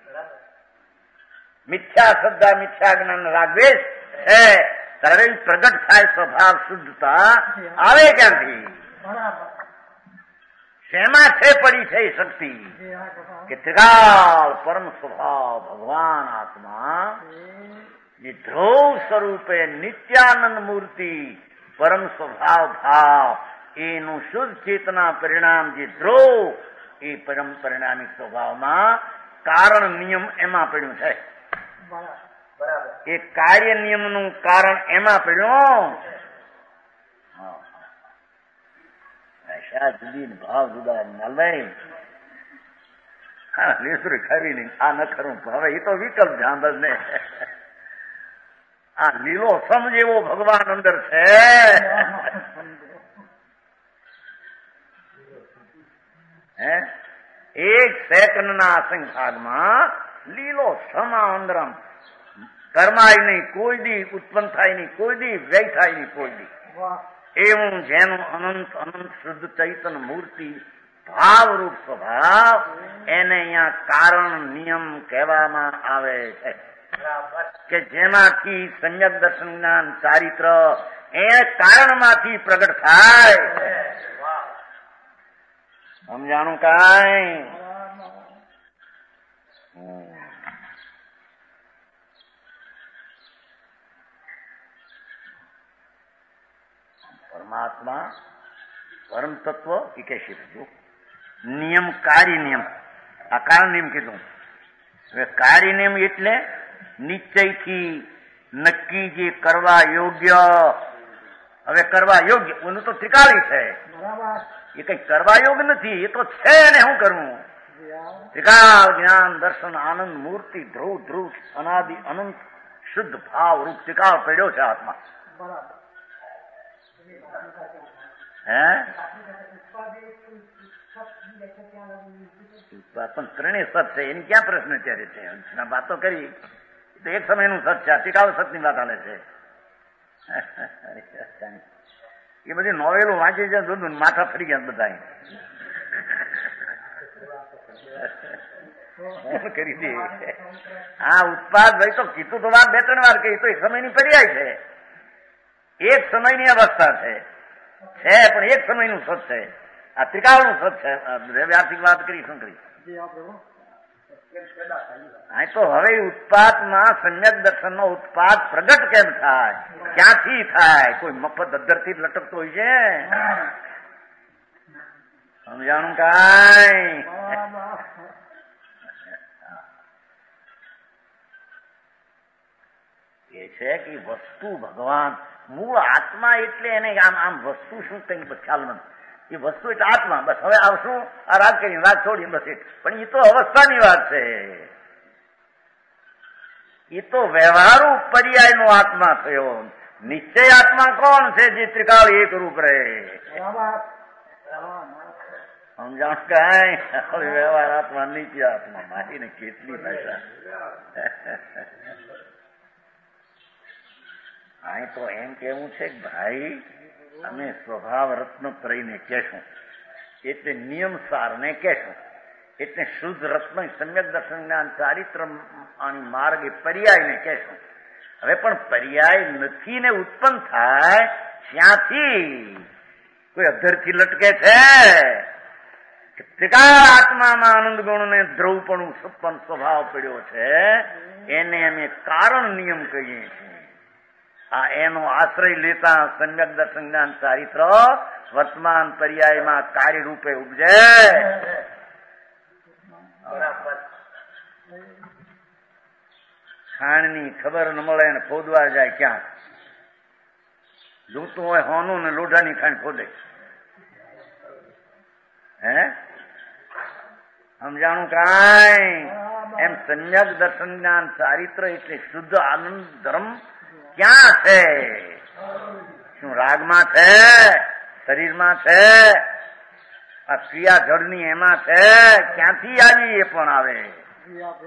મિથ્યા શ્રદ્ધા, મિથ્યા જ્ઞાન, રાગદ્વેષ છે ત્યારે પ્રગટ થાય સ્વભાવ શુદ્ધતા આવે ક્યાંથી? શેમાં છે પડી છે એ શક્તિ? કે ત્રિકાળ પરમ સ્વભાવ ભગવાન આત્મા જે ધ્રુવ સ્વરૂપે નિત્યાનંદ મૂર્તિ પરમ સ્વભાવ ભાવ એનું શુદ્ધ ચેતના પરિણામ જે ધ્રુવ એ પરમ પરિણામી સ્વભાવમાં કારણ નિયમ એમાં પડ્યું છે. એ કાર્ય નિયમનું કારણ એમાં પડ્યું. જુદી ભાવ જુદા નલય લેસુર ખરી નહીં આ ન ખરું. હવે એ તો વિકલ્પ ધ્યાન જ ને. આ લીલો સમ જેવો ભગવાન અંદર છે. હે એક સેકન્ડના અસંખ્યાગમાં લીલો સમા અંદરમ કર્માય નહીં કોઈ દી, ઉત્પન્ન થાય નહીં કોઈ દી, વ્યય થાય નહીં કોઈ દી. એવું જેનું અનંત અનંત શુદ્ધ ચૈતન મૂર્તિ ભાવરૂપ સ્વભાવ એને અહીંયા કારણ નિયમ કહેવામાં આવે છે. કે જેમાંથી સમ્યક દર્શન જ્ઞાન ચારિત્ર એ કારણમાંથી પ્રગટ થાય. સમજાણું કાંઈ? પરમાત્મા પરમ તત્વ એ કે શીખજો. નિયમ કાર્ય નિયમ, આ કારણ નિયમ કીધું. હવે કાર્ય નિયમ એટલે નિશ્ચયથી નક્કી જે કરવા યોગ્ય. હવે કરવા યોગ્ય એનું તો ત્રિકાળી છે. એ કઈ કરવા યોગ નથી, એ તો છે ને શું કરવું? ત્રિકાળ જ્ઞાન દર્શન આનંદ મૂર્તિ ધ્રુવ ધ્રુવ અનાદિ અનંત શુદ્ધ ભાવ રૂપ ત્રિકાળ પડ્યો છે આત્મા. હે પણ ત્રણેય સત છે એની ક્યાં પ્રશ્ન અત્યારે છે? વાતો કરી તો એક સમયનું સત છે, ત્રિકાળ સતની વાત હાલે છે. એ બધી નોવેલો વાંચી જાય જોયું માથા ફરી ગયા બધા કરી દે. હા ઉત્પાદ ભાઈ તો કીધું તો વાત બે ત્રણ વાર કહી તો એક સમયની પર્યાય છે, એક સમયની અવસ્થા છે છે પણ એક સમયનું સત છે. આ ત્રિકાળનું સત છે. વ્યાર્થિક વાત કરી શું કરી? હા તો હવે ઉત્પાદમાં સમ્યક દર્શન નો ઉત્પાદ પ્રગટ કેમ થાય? ક્યાંથી થાય? કોઈ મફત અધરથી લટકતો હોય છે? સમજાણું કાંઈ? એ છે કે વસ્તુ ભગવાન મૂળ આત્મા એટલે એને આમ આમ વસ્તુ શું કઈ ખ્યાલ નથી. એ વસ્તુ એટલે આત્મા. બસ હવે આવશું આ રાગ કરીને રાગ છોડી બસ એ. પણ એ તો અવસ્થાની વાત છે. એ તો વ્યવહારુ પર્યાયનો આત્મા થયો. નિશ્ચય આત્મા કોણ છે? જે ત્રિકાળ એક રૂપ રહે. સમજાણ કઈ? વ્યવહાર આત્મા નિત્ય આત્મા મારીને કેટલી ભાષા. અહીં તો એમ કેવું છે કે ભાઈ અમે સ્વભાવ રત્નત્રયને કહેશું એટલે નિયમ સારને કહેશું એટલે શુદ્ધ રત્ન સમ્યક દર્શન જ્ઞાન ચારિત્ર અને માર્ગ એ પર્યાયને કહેશું. હવે પણ પર્યાય નથી ને ઉત્પન્ન થાય ત્યાંથી કોઈ અધરથી લટકે છે? ત્રિકાળ આત્મામાં આનંદ ગુણ ને દ્રવપણું સપન સ્વભાવ પડ્યો છે એને અમે કારણ નિયમ કહીએ છીએ. આ એનો આશ્રય લેતા સમ્યક દર્શન જ્ઞાન ચારિત્ર વર્તમાન પર્યાયમાં કાર્ય રૂપે ઉપજે. ખાણની ખબર ન મળે ને ખોદવા જાય ક્યાં? જોતું હોય હોનું ને લોઢાની ખાંડ ખોદે. હે સમજાણું કાંઈ? એમ સમ્યક દર્શન જ્ઞાન ચારિત્ર એટલે શુદ્ધ આનંદ ધર્મ ક્યાં છે? શું રાગમાં છે? શરીરમાં છે? આ ક્રિયા જળની એમાં છે? ક્યાંથી આવી? એ પણ આવે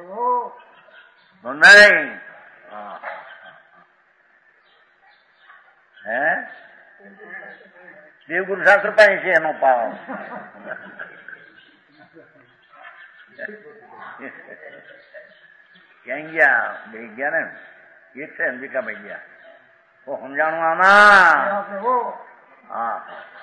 નહીં. હે દેવગુરુ શાસ્ત્ર પાસે છે એનો પાવ. ક્યાં ગયા? બે ગયા ને એક છે અંબિકાભાઈ ગયા. તો સમજાણું આમાં હા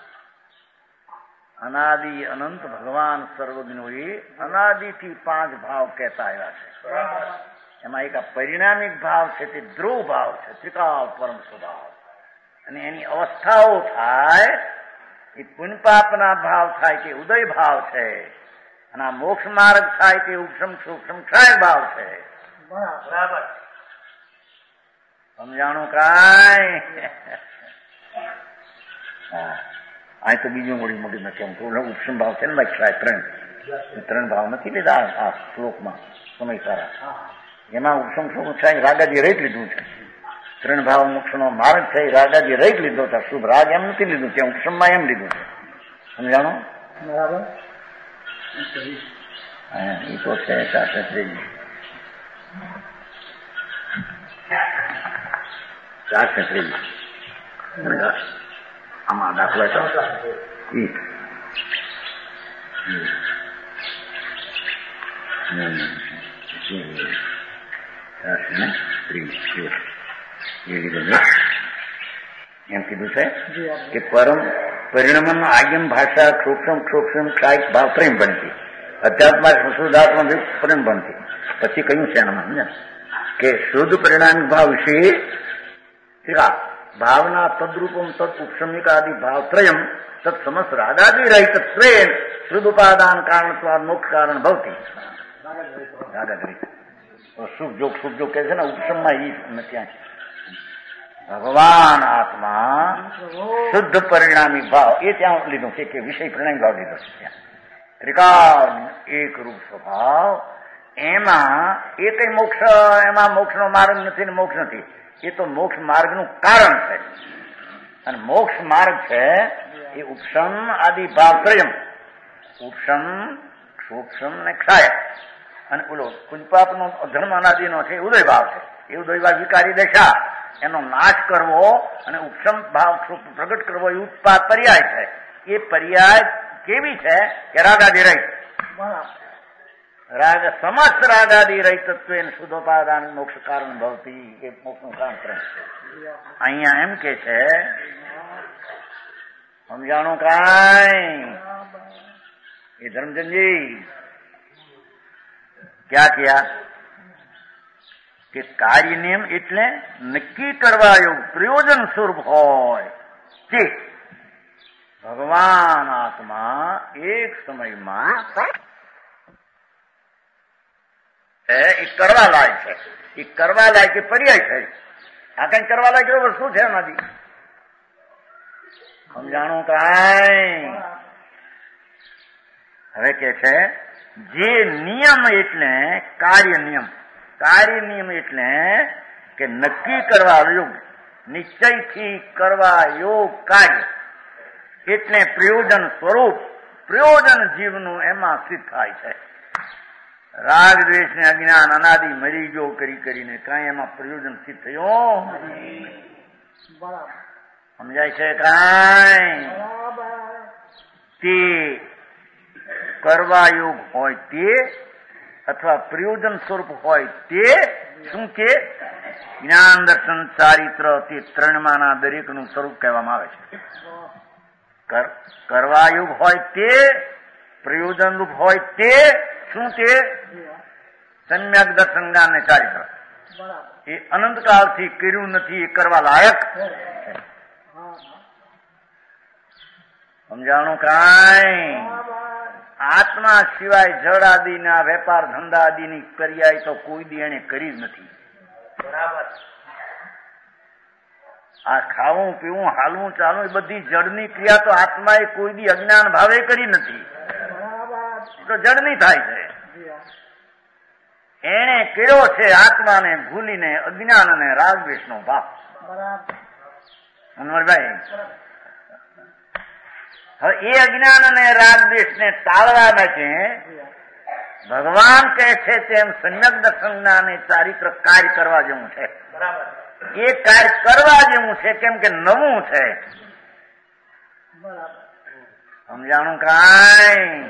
અનાદિ અનંત ભગવાન સર્વજ્ઞો એ અનાદિથી પાંચ ભાવ કહેતા આવ્યા છે. એમાં એક પરિણામિક ભાવ છે તે ધ્રુવ ભાવ છે, ત્રિકાળ પરમ સ્વભાવ. અને એની અવસ્થાઓ થાય એ પુણ્યપાપના ભાવ થાય તે ઉદય ભાવ છે. અને આ મોક્ષ માર્ગ થાય તે ઉપશમ સૂક્ષ્મ ક્ષાય ભાવ છે. બરાબર સમજાણું કાંઈ? હા આ તો બીજું મોડી મોટી નથી. એમ તો ઉપશમ ભાવ છે ને ભાઈ ક્ષાય ત્રણ ત્રણ ભાવ નથી લીધા આ શ્લોકમાં સમય સારા. એમાં ઉપશમ સૂક્ષ્મ ક્ષાય રાગાજી રહી લીધું છે. ત્રણ ભાવ મોક્ષનો માર્ગ છે રાગાજી રહી લીધો છે. શુભ રાગ એમ નથી લીધું છે, ઉપશમમાં એમ લીધું છે. સમજાણું? બરાબર હા એ તો છે સાથે ચાર છત્રી આમાં દાખલા છે એમ કીધું છે કે પરમ પરિણમન આગમ ભાષા ક્ષોક્ષમ ક્ષોક્ષમ ક્ષાય ભાવ પ્રેમ બનતી અધ્યાત્મા શુદ્ધાત્મા પ્રેમ બનતી. પછી કયું છે એનામાં સમજ કે શુદ્ધ પરિણામિક ભાવ વિશે ભાવના તદ્રૂપમ તદ ઉપશમિકાદિ ભાવ ત્રયમ તત્ સમસ્ત રાગાદિ રહિત સ્વેન શુદ્ધ ઉપાદાન કારણ મોક્ષ કારણ ભવતી. રાગાદિ શુભ જોગ શુભ જોગ કહે છે ને ઉપશમમાં એ નથી. ભગવાન આત્મા શુદ્ધ પરિણામિક ભાવ એ ત્યાં લીધું છે કે વિષય પરિણામિક ભાવ લીધો છે. ત્યાં ત્રિકાળ એક રૂપ સ્વભાવ એમાં એ કઈ મોક્ષ એમાં મોક્ષનો માર્ગ નથી ને મોક્ષ નથી. એ તો મોક્ષ માર્ગનું કારણ છે. અને મોક્ષ માર્ગ છે એ ઉપશમ આદિ ભાવ ત્રયમ ઉપશમ સૂક્ષ્મ ને ક્ષાય. અને ઓલો પુંજપાપનો ધર્મ અનાદિનો છે ઉદય ભાવ છે. એ ઉદય ભાવ વિકારી દશા એનો નાશ કરવો અને ઉપશમ ભાવ પ્રગટ કરવો એ ઉત્પાદ પર્યાય છે. એ પર્યાય કેવી છે કે રાગાદી રહી રાગ સમસ્ત રાગાદી રહી તત્વ શુદ્ધોપાદાન મોક્ષ કારણ ભવતી. એ મોક્ષનું કારણ અહીંયા એમ કે છે સમજાણું કાંઈ? એ ધર્મચંદજી ક્યાં થયા કે કાર્ય નિયમ એટલે નક્કી કરવા યોગ પ્રયોજન સ્વરૂપ હોય તે ભગવાન આત્મા એક સમયમાં એ કરવા લાયક છે. એ કરવા લાયક એ પર્યાય છે. આ કઈ કરવા લાયક એવી વસ્તુ છે નથી. સમજાણું કાંઈ? હવે કે છે જે નિયમ એટલે કાર્ય નિયમ. કાર્ય નિયમ એટલે કે નક્કી કરવા યોગ નિશ્ચયથી કરવા યોગ કાર્ય એટલે પ્રયોજન સ્વરૂપ પ્રયોજન જીવનું એમાં સિદ્ધ થાય છે. રાગ દ્વેષ ને અજ્ઞાન અનાદિ મરી ગયો કરી કરીને કાંઈ એમાં પ્રયોજન સિદ્ધ થયો સમજાય છે કાંઈ? તે કરવા યોગ હોય તે અથવા પ્રયોજન સ્વરૂપ હોય તે શું કે જ્ઞાન દર્શન ચારિત્ર તે ત્રણમાંના દરેકનું સ્વરૂપ કહેવામાં આવે છે. કરવા યોગ હોય તે પ્રયોજન રૂપ હોય તે શું તે સમ્યક દર્શન જ્ઞાન ને ચારિત્ર. એ અનંતકાળથી કર્યું નથી એ કરવા લાયક. સમજાણું કાંઈ? આત્મા સિવાય જળ આદિના વેપાર ધંધા આદિની કર્યા તો કોઈ દી એને કરી જ નથી. બરાબર. આ ખાવું પીવું હાલવું ચાલવું એ બધી જળની ક્રિયા તો આત્માએ કોઈ દી અજ્ઞાન ભાવે કરી નથી. તો જળની થાય છે. એને કર્યો છે આત્માને ભૂલીને અજ્ઞાન અને રાગ દ્વેષનો ભાવ. અનવરભાઈ હવે એ અજ્ઞાન અને રાગ દ્વેષને ટાળવા માટે ભગવાન કહે છે તેમ સમ્યક દર્શન જ્ઞાન ચારિત્ર કાર્ય કરવા જેવું છે. બરાબર. એ કાર્ય કરવા જેવું છે, કેમ કે નવું છે. સમજાણું કાંઈ?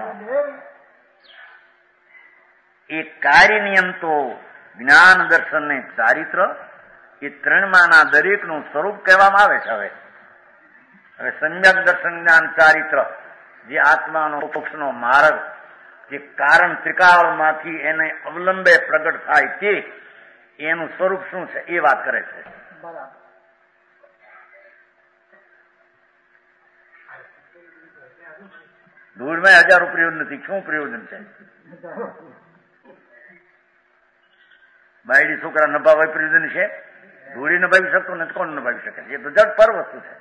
એ કાર્ય નિયમ તો જ્ઞાન, દર્શન ને ચારિત્ર એ ત્રણમાંના દરેકનું સ્વરૂપ કહેવામાં આવે છે. હવે હવે સમ્યક દર્શન, જ્ઞાન, ચારિત્ર જે આત્માનો મોક્ષનો માર્ગ, જે કારણ ત્રિકાળમાંથી એને અવલંબે પ્રગટ થાય તે એનું સ્વરૂપ શું છે એ વાત કરે છે. ધૂળમાં હજારો પ્રયોજન નથી. શું પ્રયોજન છે? બાયડી છોકરા નભાવવા પ્રયોજન છે? ધૂળી નભાવી શકતો નથી. કોણ નભાવી શકે? એ તો જડ પર વસ્તુ છે.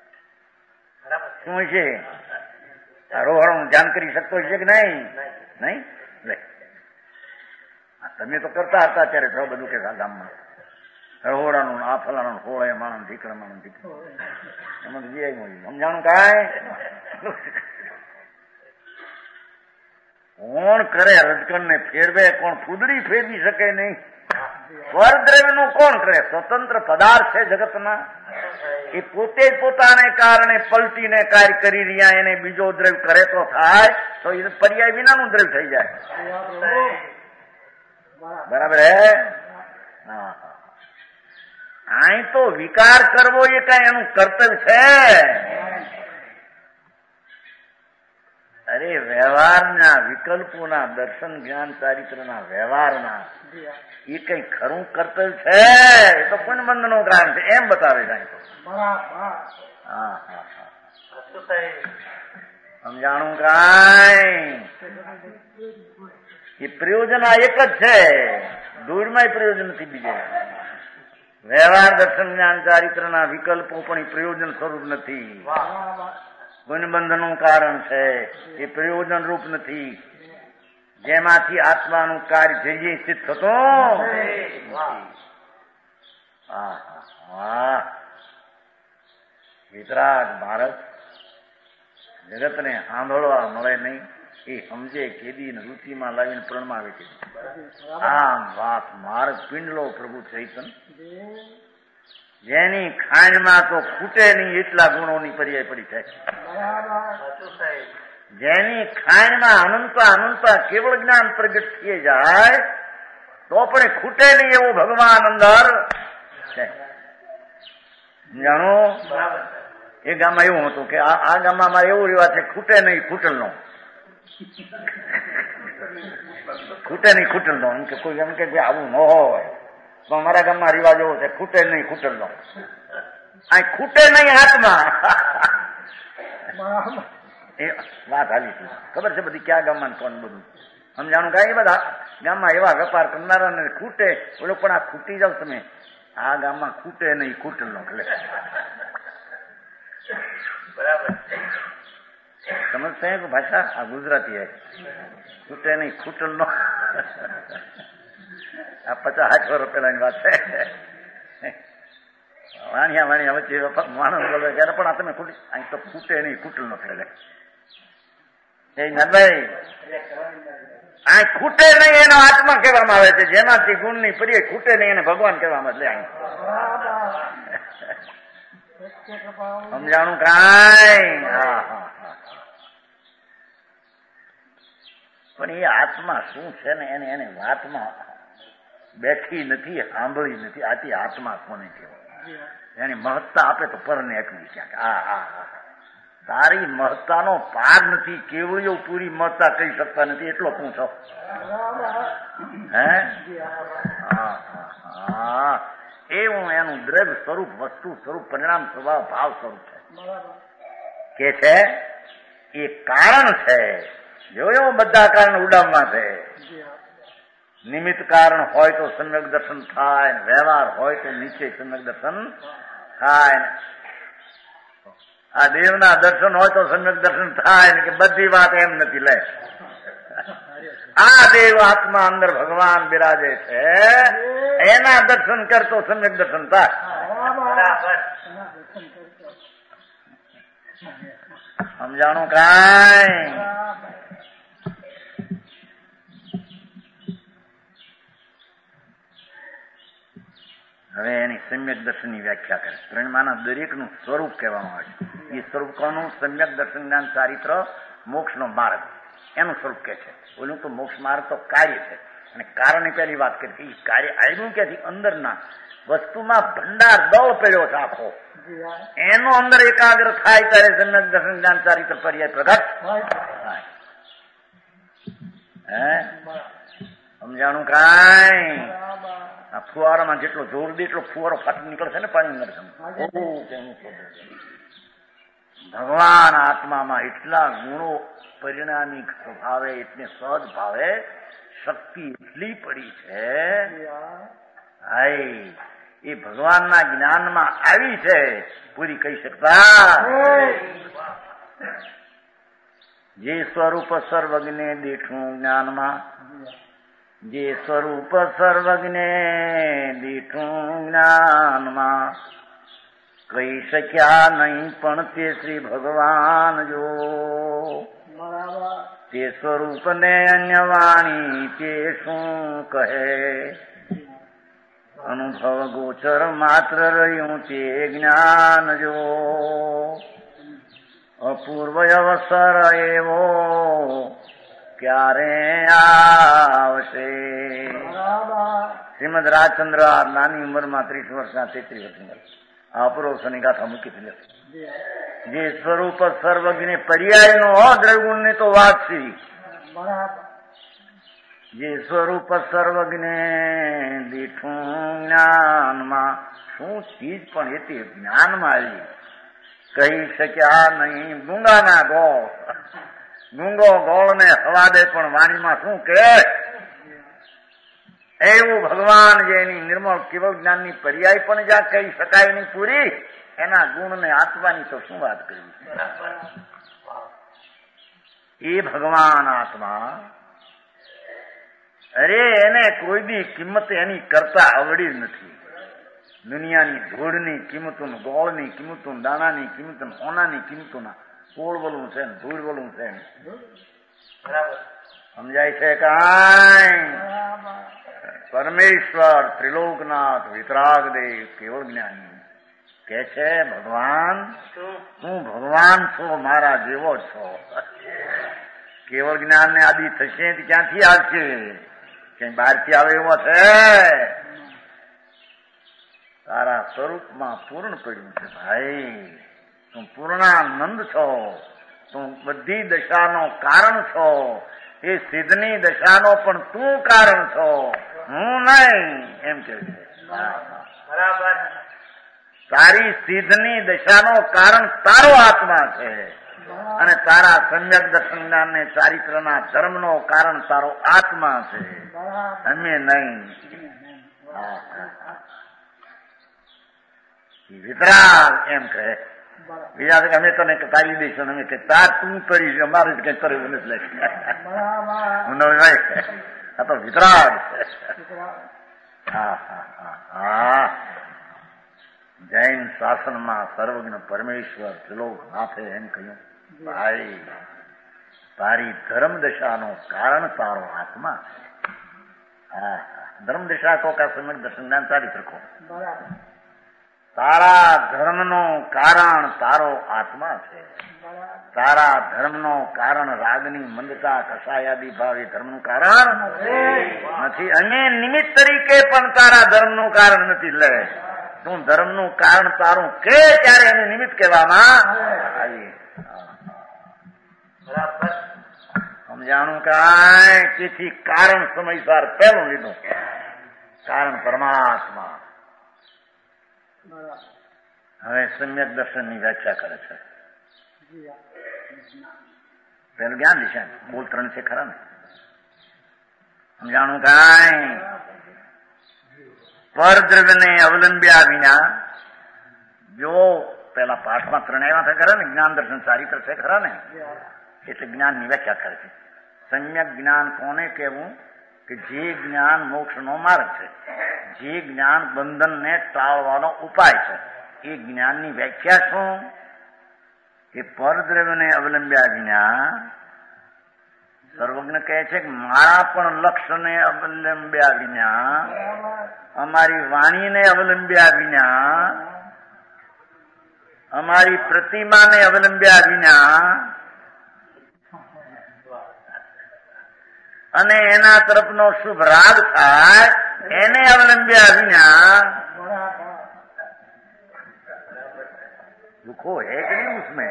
શું છે? રોહણ ધ્યાન કરી શકતો છે કે નહીં? નહીં. તમે તો કરતા હતા ત્યારે તો બધું કે ગામમાં રહોડાનું આ ફલાનું હોળે માણસ દીકરા માણસ દીકરા એમાં તો જે સમજાણું કાંઈ? કોણ કરે રજકણ ને ફેરવે? કોણ ફૂદડી ફેરવી શકે નહીં? સ્વરદ્રવ્ય નું કોણ કરે? સ્વતંત્ર પદાર્થ છે જગતના. એ પોતે પોતાને કારણે પલટીને કાર્ય કરી રહ્યા, એને બીજો દ્રવ્ય કરે તો થાય તો એ પર્યાય વિનાનું દ્રવ્ય થઈ જાય. બરાબર હે? હા. અહીં તો વિકાર કરવો એ કઈ એનું કર્તવ્ય છે? અરે વ્યવહારના વિકલ્પોના, દર્શન, જ્ઞાન, ચારિત્રના વ્યવહારના એ કઈ ખરું કર્તવ્ય છે? એ તો પુણ્ય બંધ નું કારણ છે એમ બતાવે છે. હા હા હા. સમજાણું કાંઈ? એ પ્રયોજન આ એક જ છે. દૂરમાં પ્રયોજન નથી બીજે. વ્યવહાર, દર્શન, જ્ઞાન, ચારિત્રના વિકલ્પો પણ એ પ્રયોજન સ્વરૂપ નથી. ગુણબંધ નું કારણ છે. એ પ્રયોજન રૂપ નથી. જેમાંથી આત્માનું કાર્ય જઈએ સિદ્ધ થતું. હા. વિતરાગ ભારત જગતને સાંભળવા મળે નહીં. એ સમજે કેદી રુચિમાં લાવીને પ્રણમાવે છે. આમ વાત માર્ગ પિંડલો પ્રભુ ચૈતન, જેની ખાંડમાં તો ખૂટે નહીં એટલા ગુણોની પર્યાય પડી છે. જેની ખાંડમાં અનંતા અનંતા કેવળ જ્ઞાન પ્રગટ થઈ જાય તો પણ ખૂટે નહીં એવું ભગવાન અંદર છે. જાણો, એ ગામમાં એવું હતું કે આ ગામમાં મારે એવું રિવાજ છે, ખૂટે નહીં ખૂટલ નો. ખૂટે નહીં ખૂટલ નો એમ કે કોઈ એમ કે આવું ન હોય તો અમારા ગામમાં રિવાજ એવો છે, ખૂટે નહીં ખૂટલ નો. આ ખૂટે નહીં હાથમાં. એ વાત હાલી હતી, ખબર છે બધી ક્યાં ગામમાં કોણ બધું સમજાણું કાંઈ? બધા ગામમાં એવા વેપાર કરનારા ને ખૂટે બોલો, પણ આ ખૂટી જાવ તમે. આ ગામમાં ખૂટે નહીં ખૂટલ નો. બરાબર સમજતા હે ભાષા? આ ગુજરાતી હે. ખૂટે નહીં ખૂટલ નો. આ પચાસ સાઠ વર્ષ પેલાની વાત છે. વાણિયા વાણિયા વચ્ચે માણસ બોલે ત્યારે પણ આ તમે ખૂટી, અહીં તો ખૂટે નહીં ખૂટલ નો થયેલે. એ નભાઈ આ ખૂટે નહીં એનો આત્મા કહેવામાં આવે છે. જેનાથી ગુણ ની પર્યાય ખૂટે નહીં એને ભગવાન કહેવામાં આવે. સમજાણું કાંઈ? હા હા. પણ એ આત્મા શું છે ને એને એને વાતમાં બેઠી નથી, સાંભળી નથી. આથી આત્મા કોને કહેવાય? એની મહત્તા આપે તો પરને એકવી ક્યાંક. આ હા હા. તારી મહત્તાનો પાર નથી. કેવળીઓ પૂરી મહત્તા કહી શકતા નથી એટલો તું છો. હે? હા હા. એવું એનું દ્રવ્ય સ્વરૂપ, વસ્તુ સ્વરૂપ, પરિણામ સ્વભાવ, ભાવ સ્વરૂપ છે. કે છે એ કારણ છે. જોયો બધા કારણ ઉડાવવા છે. નિમિત્ત કારણ હોય તો સમ્યક દર્શન થાય, વ્યવહાર હોય તો નીચે સમ્યક દર્શન થાય. આ દેવના દર્શન હોય તો સમ્યક દર્શન થાય ને કે બધી વાત એમ નથી. લે આ દેવ આત્મા અંદર ભગવાન બિરાજે છે, એના દર્શન કરતો સમ્યક દર્શન થાય. સમજાણું કાંઈ? હવે એની સમ્યક દર્શનની વ્યાખ્યા કરે. ત્રણમાના દરેકનું સ્વરૂપ કહેવામાં આવે છે. એ સ્વરૂપ કોનું? સમ્યક દર્શન જ્ઞાન ચારિત્ર મોક્ષનો માર્ગ, એનું સ્વરૂપ કે છે. ઓલું તો મોક્ષ માર્ગ તો કાર્ય છે, અને કારણની પહેલી વાત કરી એ કાર્ય આવ્યું ક્યાંથી? અંદરના વસ્તુમાં ભંડાર દળ પડ્યો છે આખો, એનો અંદર એકાગ્ર થાય ત્યારે સમ્યક દર્શન જ્ઞાન ચારિત્ર પર્યાય પ્રગટ થાય. હે સમજાણું? કાંઈ આ ફુવારામાં જેટલો જોર દે એટલો ફુવારો ફાટી નીકળે છે ને પાણી અંદર. ભગવાન આત્મામાં એટલા ગુણો પરિણામી સ્વભાવે, એટલે સહજ ભાવે શક્તિ એટલી પડી છે, હાય એ ભગવાનના જ્ઞાનમાં આવી છે, પૂરી કહી શકતા. જે સ્વરૂપ સર્વજ્ઞે દીઠું જ્ઞાનમાં, જે સ્વરૂપ સર્વજ્ઞે દીઠું જ્ઞાનમાં, કહી શક્યા નહીં પણ તે શ્રી ભગવાન જો. તે સ્વરૂપને અન્ય વાણી તે શું કહે? અનુભવ ગોચર માત્ર રહ્યું તે જ્ઞાન જો. અપૂર્વ અવસર એવો ક્યારે આવશે? શ્રીમદ રાજચંદ્ર નાની ઉંમરમાં ત્રીસ વર્ષના તેત્રીસ વર્ષની આ પુરુષોની ગાથા મૂકી હતી. જે સ્વરૂપ સર્વજ્ઞ પર્યાય નો દ્રવગુણ ની તો વાત છે. જે સ્વરૂપ સર્વજ્ઞ દીઠું જ્ઞાનમાં, શું ચીજ પણ એ તે જ્ઞાનમાં આવી કહી શક્યા નહીં. ગુંગાના ગોળ, ગુંગો ગોળ ને હવાદે પણ વાણીમાં શું કે? એવું ભગવાન જેની નિર્મળ કેવળ જ્ઞાનની પર્યાય પણ જ્યાં કહી શકાય નહીં પૂરી, એના ગુણને આત્માની તો શું વાત કરવી? એ ભગવાન આત્મા, અરે એને કોઈ બી કિંમત એની કરતા આવડી જ નથી. દુનિયાની ધૂળની કિંમતું, ગોળની કિંમતું, દાણાની કિંમતું, સોનાની કિંમતોના કોળવલું છે ને ધૂળવલું છે. સમજાય છે કાંઈ? પરમેશ્વર ત્રિલોકનાથ વિતરાગદેવ કેવળ જ્ઞાની કે છે, ભગવાન તું ભગવાન છો, મારા જેવો છો. કેવળ જ્ઞાન ને આદિ થશે ક્યાંથી આવશે? ક્યાંય બહારથી આવે એવો છે? તારા સ્વરૂપમાં પૂર્ણ પડ્યું છે ભાઈ. તું પૂર્ણાનંદ છો, તું બધી દશાનો કારણ છો. એ સિદ્ધની દશાનો પણ તું કારણ છો, હું નહીં, એમ કે છે. બરાબર. તારી સિદ્ધની દશાનો કારણ તારો આત્મા છે, અને તારા સમ્યક દર્શન જ્ઞાન ને ચારિત્રના ધર્મનો કારણ તારો આત્મા છે, અમે નહીં. વિતરાગ એમ કહે. બીજા અમે તને તારી દઈશું, અમે કે તાર તું કરીશ, અમારે જ કઈ કર્યું નથી. હું ભાઈ આ તો વિતરાગ. હા હા હા હા. જૈન શાસનમાં સર્વજ્ઞ પરમેશ્વર ત્રિલોકનાથે એમ કહ્યું, ભાઈ તારી ધર્મ દશાનો કારણ તારો આત્મા છે. હા, ધર્મ દશા કો કા સમજ દર્શન જ્ઞાન ચારિત્ર કો. તારા ધર્મનું કારણ તારો આત્મા છે. તારા ધર્મનું કારણ રાગની મંદતા, કસાયાદી ભાવ એ ધર્મનું કારણ નથી. અને નિમિત્ત તરીકે પણ તારા ધર્મનું કારણ નથી. લે તું ધર્મનું કારણ તારું કે ત્યારે એનું નિમિત્ત કહેવામાં આવી. સમજાણું કાંઈ? તેથી કારણ સમયસર પહેલું લીધું, કારણ પરમાત્મા. હવે સમ્યક દર્શનની વ્યાખ્યા કરે છે. પેલું જ્ઞાન દિશા બોલ ત્રણ છે ખરા ને? સમજાણું કાંઈ? પરદ્રવ્યને અવલંબ્યા વિના, જો પેલા પાઠમાં ત્રણ આવ્યા છે ખરા ને, જ્ઞાન દર્શન ચારિત્ર છે ખરા ને, એટલે જ્ઞાનની વ્યાખ્યા કરે છે. સમ્યક જ્ઞાન કોને કહેવું? કે જે જ્ઞાન મોક્ષનો માર્ગ છે, જે જ્ઞાન બંધનને ટાળવાનો ઉપાય છે, એ જ્ઞાનની વ્યાખ્યા શું? કે પરદ્રવ્યને અવલંબ્યા વિના સર્વજ્ઞ કહે છે કે મારા પણ લક્ષ્યને અવલંબ્યા વિના, અમારી વાણીને અવલંબ્યા વિના, અમારી પ્રતિમાને અવલંબ્યા વિના અને એના તરફનો શુભ રાગ થાય એને અવલંબ્યા વિના दुखो है कि नहीं उसमें?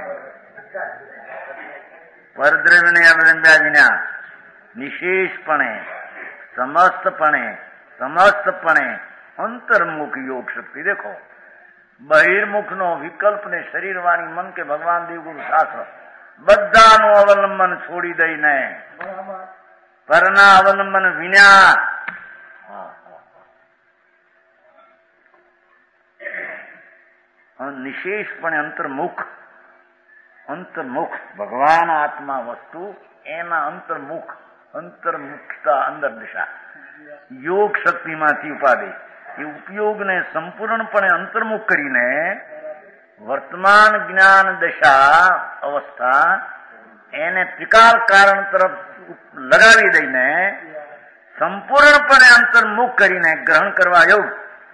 परद्रव्य ने अवलंब्या विना निशेषपणे समस्तपणे समस्तपणे अंतर्मुख योग शक्ति देखो बहिर्मुख नो विकल्प ने शरीर वाणी मन के भगवान देवगुरु शास्त्र बधानु अवलंबन छोड़ी दईने पરના अवलंबन विना નિશેષપણે અંતર્મુખ અંતર્મુખ ભગવાન આત્મા વસ્તુ એના અંતર્મુખ અંતર્મુખતા અંદર દિશા યોગ શક્તિમાંથી ઉપાધિ એ ઉપયોગને સંપૂર્ણપણે અંતર્મુખ કરીને વર્તમાન જ્ઞાન દશા અવસ્થા એને ત્રિકાલ કારણ તરફ લગાવી દઈને સંપૂર્ણપણે અંતર્મુખ કરીને ગ્રહણ કરવા યોગ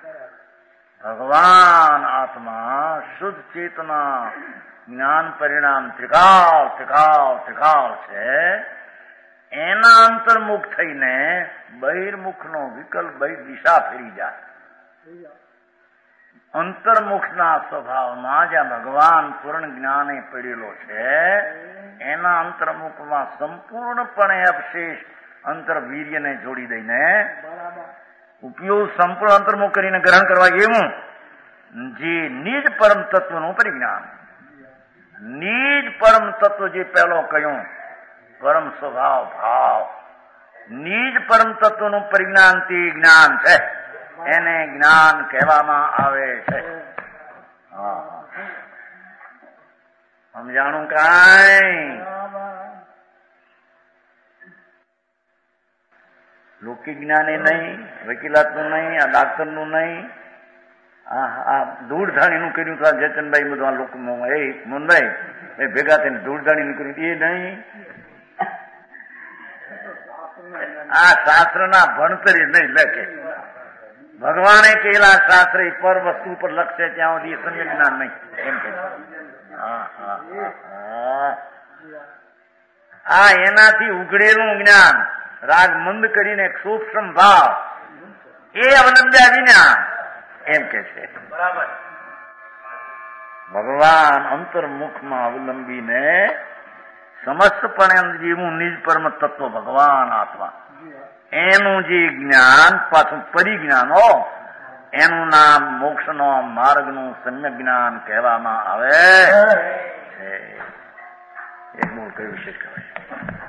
ભગવાન આત્મા શુદ્ધ ચેતના જ્ઞાન પરિણામ ત્રિકાળ ત્રિકાળ ત્રિકાળ છે એના અંતર્મુખ થઈને બહિર્મુખનો વિકલ્પ બહિર દિશા ફેરી જાય. અંતર્મુખના સ્વભાવમાં જ્યાં ભગવાન પૂર્ણ જ્ઞાને પડેલો છે એના અંતર્મુખમાં સંપૂર્ણપણે અવશેષ અંતરવીર્યને જોડી દઈને ઉપયોગ સંપૂર્ણ અંતર્મુખ કરીને ગ્રહણ કરવા એવું જે નિજ પરમ તત્વનું પરિજ્ઞાન, નિજ પરમ તત્વ જે પહેલો કહ્યું પરમ સ્વભાવ ભાવ, નિજ પરમ તત્વનું પરિજ્ઞાન તે જ્ઞાન છે એને જ્ઞાન કહેવામાં આવે છે. સમજાણું કાંઈ? લૌકિક જ્ઞાને નહીં, વકીલાતનું નહીં, આ ડાક્ટરનું નહીં, આ ધૂળધાણીનું કર્યું તો આ જયચંદભાઈ બધું આ લોકો એ મોહનભાઈ એ ભેગા થઈને ધૂળધાણીનું કર્યું એ નહીં. આ શાસ્ત્રના ભણતરી નહીં લખે. ભગવાને કહેલા શાસ્ત્ર પર વસ્તુ પર લખશે ત્યાં સુધી સમ્યક જ્ઞાન નહીં એમ કે આ એનાથી ઉઘડેલું જ્ઞાન રાગ મંદ કરીને સૂક્ષ્મ ભાવ એ અવલંબ્યા વિના એમ કે છે. બરાબર. ભગવાન અંતર્મુખમાં અવલંબીને સમસ્તપણે જેવું નિજ પરમ તત્વ ભગવાન આત્મા એનું જે જ્ઞાન પાછું પરિજ્ઞાન હો એનું નામ મોક્ષનો માર્ગનું સમ્યક જ્ઞાન કહેવામાં આવે છે. એક મૂળ કયું વિશેષ કહેવાય.